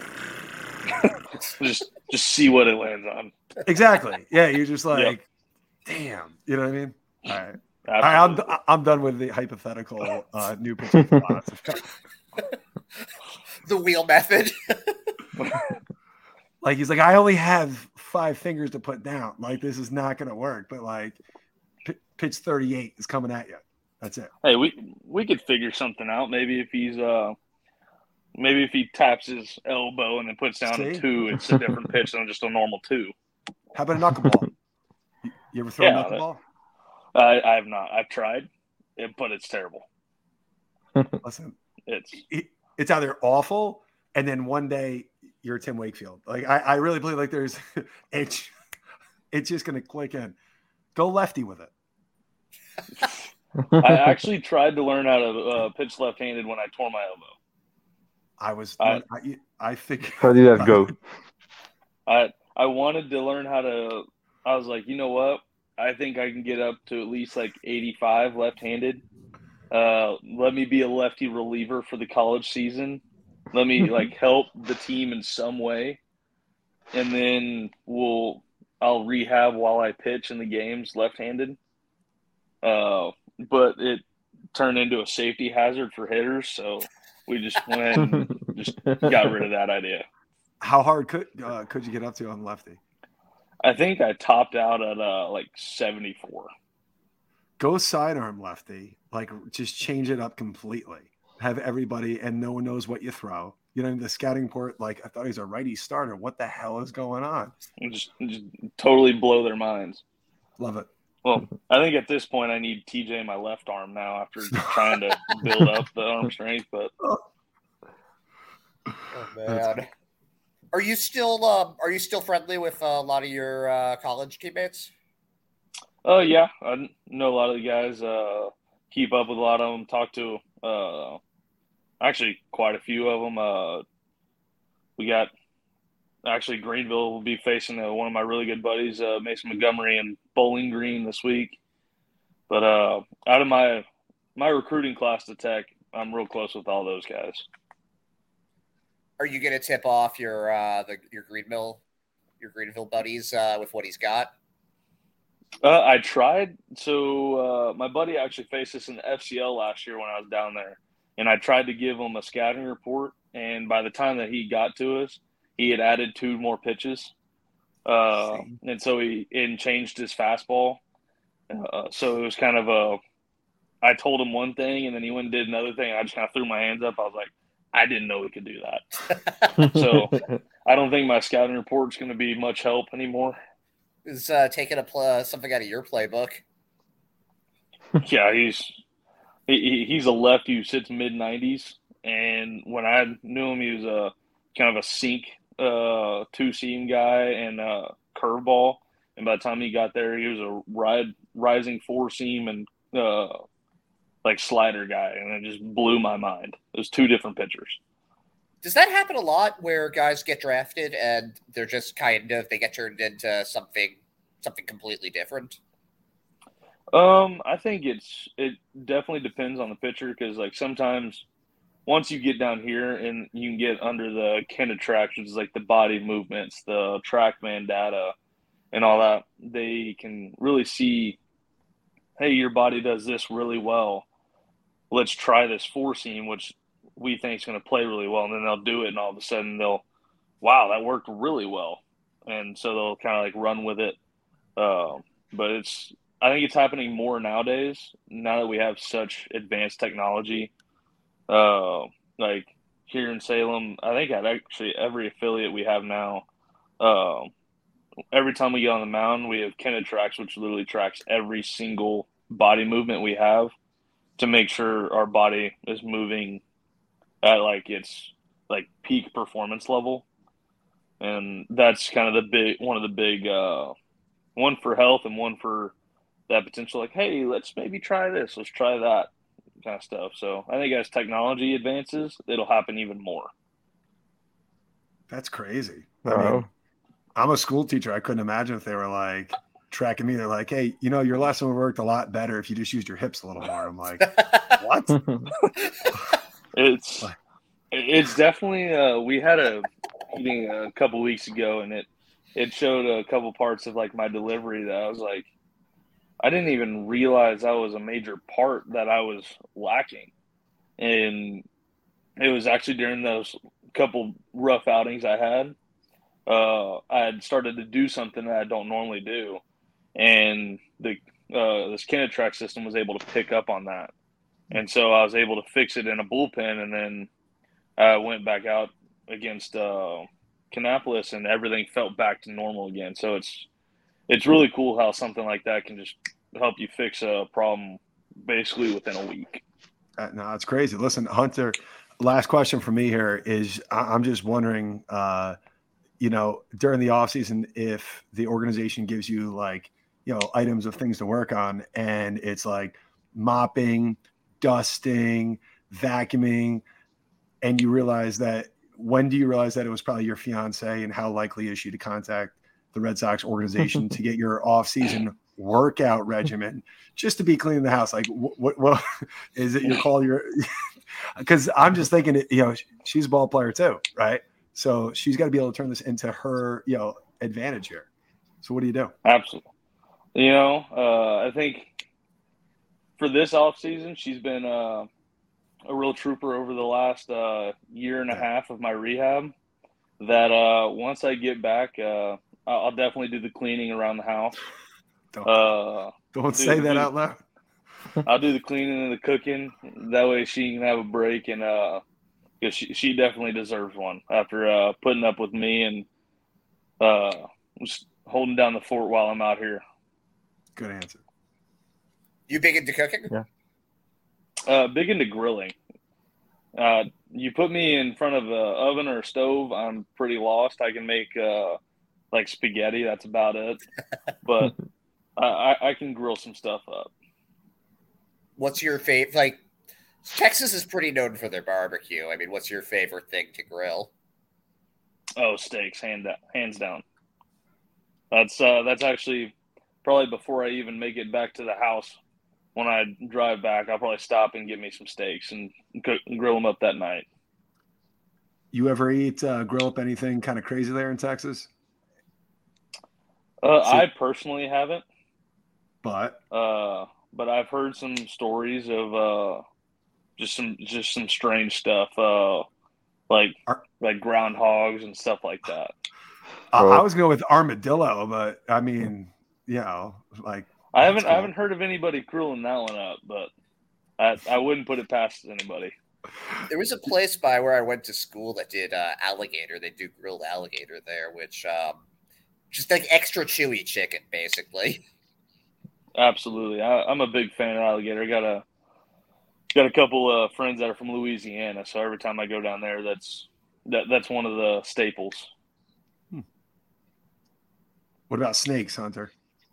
just just see what it lands on.
Exactly. Yeah, you're just like,
Yep.
damn. You know what I mean? All right.
Absolutely.
All right, I'm I'm done with the hypothetical uh, new pitching philosophy.
The wheel method.
Like he's like, I only have five fingers to put down. Like this is not going to work. But like, p- pitch thirty-eight is coming at you. That's it.
Hey, we we could figure something out. Maybe if he's uh, maybe if he taps his elbow and then puts down
See?
a two, it's a different pitch than just a normal two.
How about a knuckleball? You, you ever throw
Yeah,
a knuckleball?
I, I have not. I've tried, it, but it's terrible.
Listen,
It's
it, it's either awful, and then one day you're Tim Wakefield. Like I, I really believe like there's it's it's just gonna click in. Go lefty with it.
I actually tried to learn how to uh, pitch left-handed when I tore my elbow.
I was
I-
I I figured.
How did that go?
I I wanted to learn how to. I was like, you know what? I think I can get up to at least like eighty-five left-handed. Uh, let me be a lefty reliever for the college season. Let me like help the team in some way, and then we'll I'll rehab while I pitch in the games left-handed. Uh, but it turned into a safety hazard for hitters, so we just went and just got rid of that idea.
How hard could uh, could you get up to on lefty?
I think I topped out at uh, like seventy-four.
Go sidearm lefty, like just change it up completely. Have everybody, and no one knows what you throw. You know, the scouting report, like, I thought he's a righty starter. What the hell is going on?
Just, just totally blow their minds.
Love it.
Well, I think at this point I need T J in my left arm now after trying to build up the arm strength. But
oh man, are you still um, are you still friendly with uh, a lot of your uh, college teammates?
Oh uh, yeah, I know a lot of the guys. Uh, keep up with a lot of them. Talk to uh, actually quite a few of them. Uh, we got. Actually, Greenville will be facing uh, one of my really good buddies, uh, Mason Montgomery, in Bowling Green this week. But uh, out of my my recruiting class to Tech, I'm real close with all those guys.
Are you going to tip off your uh, the, your Greenville your Greenville buddies uh, with what he's got?
Uh, I tried. So uh, my buddy actually faced us in the F C L last year when I was down there, and I tried to give him a scouting report. And by the time that he got to us, he had added two more pitches, uh, and so he and changed his fastball. Uh, so it was kind of a – I told him one thing, and then he went and did another thing. And I just kind of threw my hands up. I was like, I didn't know he could do that. So I don't think my scouting report's going to be much help anymore.
Is uh, taking a pl- something out of your playbook.
Yeah, he's he, he's a lefty who sits mid nineties, and when I knew him, he was a kind of a sink – uh two seam guy and uh curveball, and by the time he got there he was a ride rising four seam and uh like slider guy, and it just blew my mind. It was two different pitchers.
Does that happen a lot where guys get drafted and they're just kind of they get turned into something something completely different?
um I think it's it definitely depends on the pitcher, because like sometimes once you get down here and you can get under the Kinetitrax, which is like the body movements, the TrackMan data, and all that, they can really see, hey, your body does this really well. Let's try this four seam, which we think is going to play really well. And then they'll do it, and all of a sudden they'll, wow, that worked really well. And so they'll kind of like run with it. Uh, but it's, I think it's happening more nowadays, now that we have such advanced technology. Uh, like here in Salem, I think at actually every affiliate we have now, uh, every time we get on the mound, we have Kinetitrax, which literally tracks every single body movement we have to make sure our body is moving at like its like peak performance level. And that's kind of the big, one of the big, uh, one for health and one for that potential, like, hey, let's maybe try this, let's try that kind of stuff. So I think as technology advances, it'll happen even more.
That's crazy. I
Wow.
mean, I'm a school teacher. I couldn't imagine if they were like tracking me. They're like, hey, you know, your lesson would work a lot better if you just used your hips a little more. I'm like, what?
It's it's definitely uh, we had a meeting a couple weeks ago, and it it showed a couple parts of like my delivery that I was like, I didn't even realize that was a major part that I was lacking. And it was actually during those couple rough outings I had, uh, I had started to do something that I don't normally do. And the uh, this Kinetitrax system was able to pick up on that. And so I was able to fix it in a bullpen, and then I went back out against uh, Kannapolis, and everything felt back to normal again. So it's it's really cool how something like that can just help you fix a problem basically within a week.
Uh, no, it's crazy. Listen, Hunter, last question for me here is I- I'm just wondering, uh, you know, during the off season, if the organization gives you like, you know, items of things to work on, and it's like mopping, dusting, vacuuming, and you realize that, when do you realize that it was probably your fiance, and how likely is she to contact the Red Sox organization to get your off-season workout regimen just to be cleaning the house? Like, what, what is it your call? Your, because I'm just thinking, you know, she's a ball player too, right? So she's got to be able to turn this into her, you know, advantage here. So what do you do?
Absolutely. You know, uh, I think for this off season, she's been uh, a real trooper over the last uh, year and a half of my rehab. That uh, once I get back, uh, I'll definitely do the cleaning around the house.
Don't,
Uh,
don't
do,
say that
do,
out loud.
I'll do the cleaning and the cooking. That way she can have a break, and uh, cause she she definitely deserves one after uh, putting up with me and uh, just holding down the fort while I'm out here.
Good answer.
You big into cooking?
Yeah.
Uh, big into grilling. Uh, you put me in front of an oven or a stove, I'm pretty lost. I can make uh, like spaghetti. That's about it. But I, I can grill some stuff up.
What's your favorite? Like, Texas is pretty known for their barbecue. I mean, what's your favorite thing to grill?
Oh, steaks, hand down, hands down. That's uh, that's actually probably before I even make it back to the house. When I drive back, I'll probably stop and get me some steaks and, cook, and grill them up that night.
You ever eat uh, grill up anything kind of crazy there in Texas?
Uh,
So-
I personally haven't,
But
uh, but I've heard some stories of uh, just some just some strange stuff, uh, like
Are-
like groundhogs and stuff like that.
uh,
Oh.
I was going with armadillo, but I mean, you know, like
I
That's
haven't
cool.
I haven't heard of anybody grilling that one up, but I I wouldn't put it past anybody.
There was a place by where I went to school that did uh, alligator. They do grilled alligator there, which um, just like extra chewy chicken, basically.
Absolutely, I, I'm a big fan of alligator. I got a got a couple of friends that are from Louisiana, so every time I go down there, that's that that's one of the staples.
what about snakes, Hunter?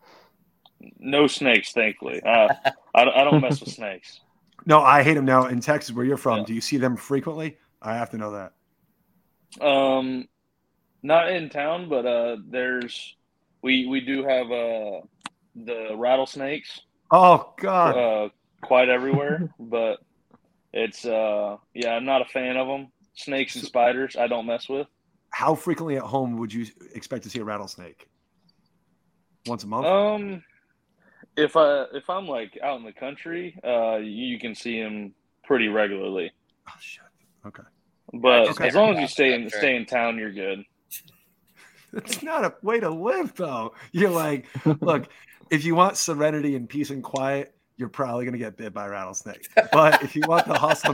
No snakes, thankfully. Uh, I I don't mess with snakes.
No, I hate them now. In Texas, where you're from,
Yeah.
do you see them frequently? I have to know that.
Um, not in town, but uh, there's we we do have uh the rattlesnakes
Oh God,
uh quite everywhere, but it's uh yeah, I'm not a fan of them. Snakes and spiders, I don't mess with.
how frequently at home would you expect to see a rattlesnake? Once a month?
Um, if I if I'm like out in the country, uh, you can see them pretty regularly.
Oh shit. Okay.
But
just
as
never
long as you
crossed
stay
that
in
track.
stay in town, you're good.
That's not a way to live, though. You're like, look, if you want serenity and peace and quiet, you're probably going to get bit by a rattlesnake. But if you want the hustle,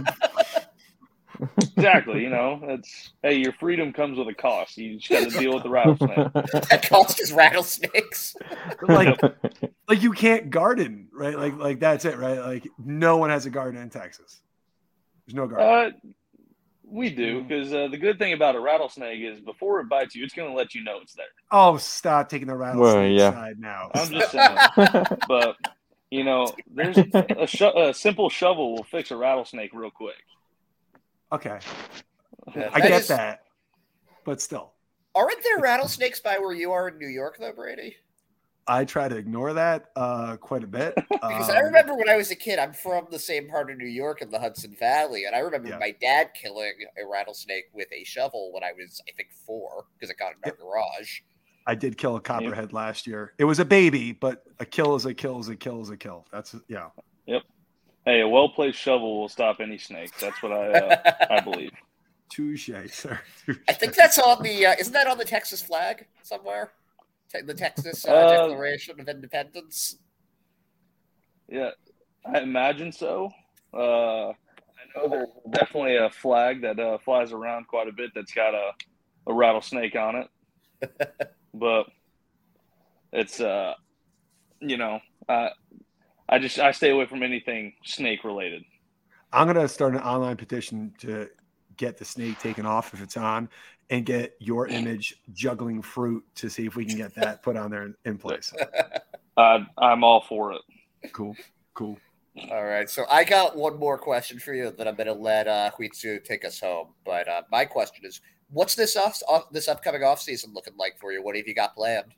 Exactly, you know, it's hey, your freedom comes with a cost. You just got to deal with the rattlesnake.
That cost is rattlesnakes.
like, like you can't garden, right? Like, like that's it, right? Like, no one has a garden in Texas. There's no garden.
Uh, we do because uh, the good thing about a rattlesnake is before it bites you, it's going to let you know it's there.
Oh, stop taking the rattlesnake
yeah.
side now.
I'm just saying. But you know, there's a, sho- a simple shovel will fix a rattlesnake real quick.
Okay,
Yeah,
I
that
get
is-
that, but still,
Aren't there rattlesnakes by where you are in New York, though, Brady?
I try to ignore that uh, quite a bit.
Because I
Um,
remember when I was a kid, I'm from the same part of New York in the Hudson Valley, and I remember
Yeah.
my dad killing a rattlesnake with a shovel when I was, I think, four, because it got in our garage.
I did kill a copperhead last year. It was a baby, but a kill is a kill is a kill is a kill. That's yeah.
Hey, a well placed shovel will stop any snake. That's what I uh, I believe.
Touche, sir.
I think that's on the, uh, isn't that on the Texas flag somewhere? Te- the Texas uh,
Uh,
Declaration of Independence?
Yeah, I imagine so. Uh, I know there's definitely a flag that uh, flies around quite a bit that's got a, a rattlesnake on it, but it's uh, you know, uh, I just I stay away from anything snake related.
I'm gonna start an online petition to get the snake taken off if it's on, and get your image juggling fruit to see if we can get that put on there in place.
Uh, I'm all for it.
Cool, cool.
All right, so I got one more question for you that I'm going to let uh, Huitsu take us home. But uh, my question is, what's this off, off this upcoming off season looking like for you? What have you got planned?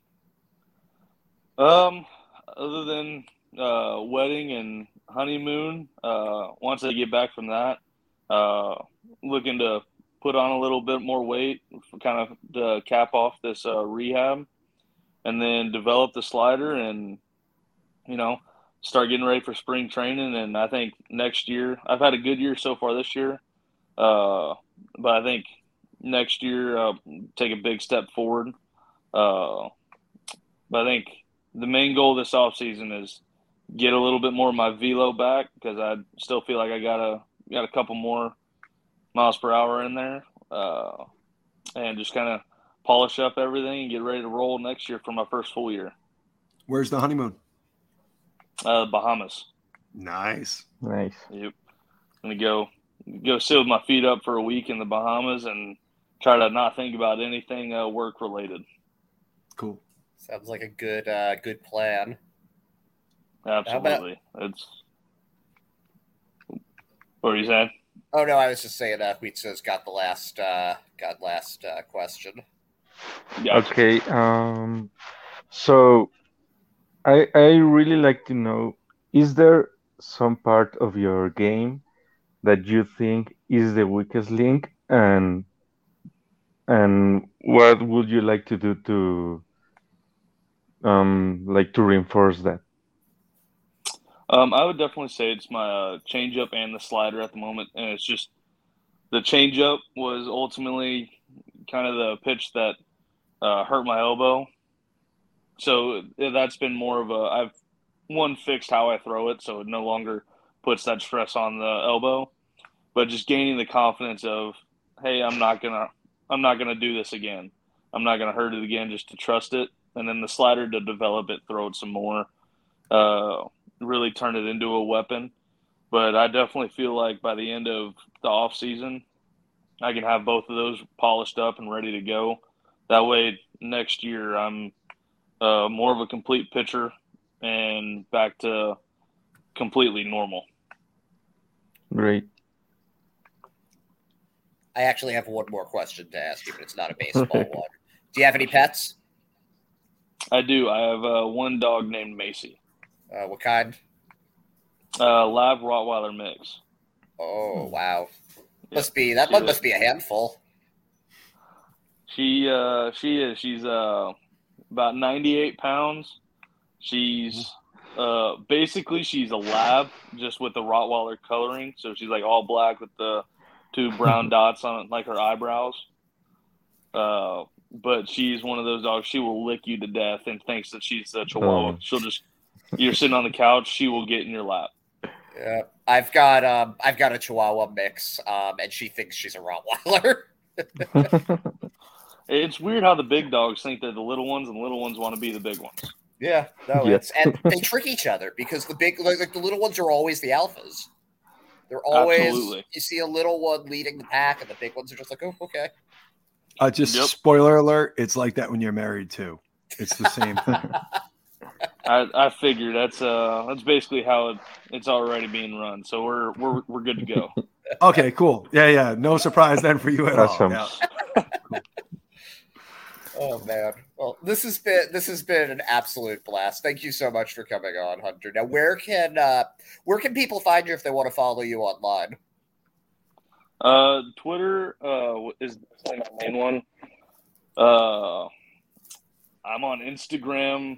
Um, other than uh, wedding and honeymoon, uh, once I get back from that, uh, looking to put on a little bit more weight, kind of to cap off this uh, rehab, and then develop the slider and, you know, start getting ready for spring training. And I think next year, I've had a good year so far this year, uh, but I think next year I'll take a big step forward. Uh, but I think the main goal this offseason is get a little bit more of my velo back, because I still feel like I got a got a couple more miles per hour in there, uh, and just kind of polish up everything and get ready to roll next year for my first full year.
Where's the honeymoon?
Uh, Bahamas.
Nice.
Nice.
Yep. I'm gonna go go sit with my feet up for a week in the Bahamas and try to not think about anything uh, work related.
Cool.
Sounds like a good uh, good plan.
Absolutely. About... It's. What were you saying?
Oh no, I was just saying. Uh, Huitzo's got the last uh, got last uh, question.
Gotcha.
Okay. Um. So, I I really like to know: is there some part of your game that you think is the weakest link, and and what would you like to do to um like to reinforce that?
Um, I would definitely say it's my uh, changeup and the slider at the moment, and it's just the changeup was ultimately kind of the pitch that uh, hurt my elbow. So that's been more of a I've one fixed how I throw it, so it no longer puts that stress on the elbow, but just gaining the confidence of, hey, I'm not gonna I'm not gonna do this again. I'm not gonna hurt it again, just to trust it, and then the slider to develop it, throw it some more. Uh, really turn it into a weapon. But I definitely feel like by the end of the off season, I can have both of those polished up and ready to go. That way next year I'm uh, more of a complete pitcher and back to completely normal.
Great.
I actually have one more question to ask you, but it's not a baseball one. Do you have any pets?
I do. I have uh, one dog named Macy.
Uh, what kind?
Uh, Lab Rottweiler mix.
Oh wow,
Yep.
must be that
She
one
is.
must be a handful.
She uh, she is. She's uh, about ninety-eight pounds. She's uh, basically she's a lab, just with the Rottweiler coloring. So she's like all black with the two brown dots on like her eyebrows. Uh, but she's one of those dogs. She will lick you to death and thinks that she's a Chihuahua.
Oh.
She'll just you're sitting on the couch, she will get in your lap.
Yeah, I've got um, I've got a Chihuahua mix, um, and she thinks she's a Rottweiler.
It's weird how the big dogs think they're the little ones, and the little ones want to be the big ones.
Yeah, no,
Yeah.
it's and they trick each other because the big like, like the little ones are always the alphas. They're always
Absolutely.
You see a little one leading the pack, and the big ones are just like, oh, okay.
Uh, just
Yep.
spoiler alert, it's like that when you're married too. It's the same thing.
I, I figure that's uh that's basically how it, it's already being run. So we're we're we're good to go.
Okay, cool. Yeah, yeah. No surprise then for you at
Awesome.
all. Yeah.
Oh man. Well, this has been this has been an absolute blast. Thank you so much for coming on, Hunter. Now, where can uh, where can people find you if they want to follow you online?
Uh, Twitter uh is my main one. Uh, I'm on Instagram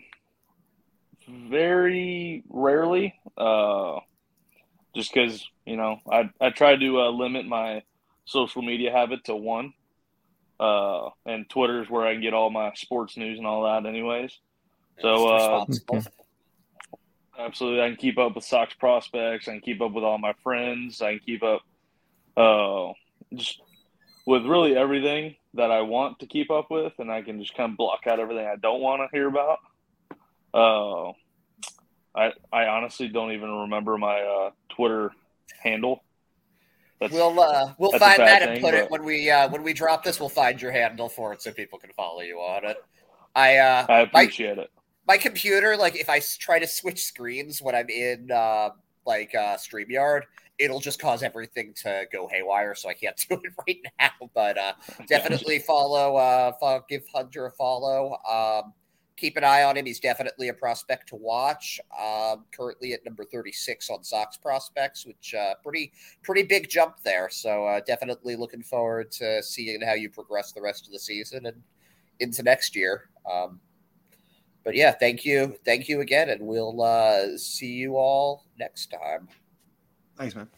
very rarely. Uh, just because you know I I try to uh, limit my social media habit to one. Uh, and Twitter is where I can get all my sports news and all that, anyways. So, uh,
responsible.
absolutely, I can keep up with Sox prospects. I can keep up with all my friends. I can keep up, uh, just with really everything that I want to keep up with, and I can just kind of block out everything I don't want to hear about. Uh, I I honestly don't even remember my uh, Twitter handle. That's,
We'll uh, we'll
that's a
find
bad
that and
thing,
put it
but-
when we uh, when we drop this. We'll find your handle for it so people can follow you on it. I uh,
I
my,
appreciate it.
my computer, like if I s- try to switch screens when I'm in uh, like uh, StreamYard, it'll just cause everything to go haywire. So I can't do it right now. But uh, definitely follow, uh, follow, give Hunter a follow. Um, keep an eye on him. He's definitely a prospect to watch. Um, currently at number thirty-six on Sox prospects, which uh, pretty pretty big jump there. So uh, definitely looking forward to seeing how you progress the rest of the season and into next year. Um, but yeah, thank you. Thank you again. And we'll uh, see you all next time.
Thanks, man.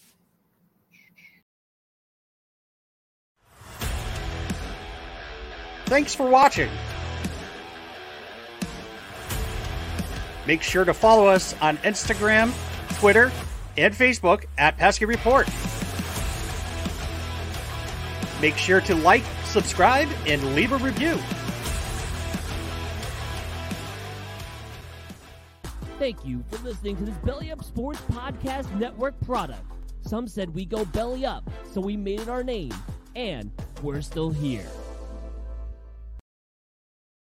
Thanks for watching. Make sure to follow us on Instagram, Twitter, and Facebook at Pesky Report. Make sure to like, subscribe, and leave a review.
Thank you for listening to this Belly Up Sports Podcast Network product. Some said we go belly up, so we made it our name, and we're still here.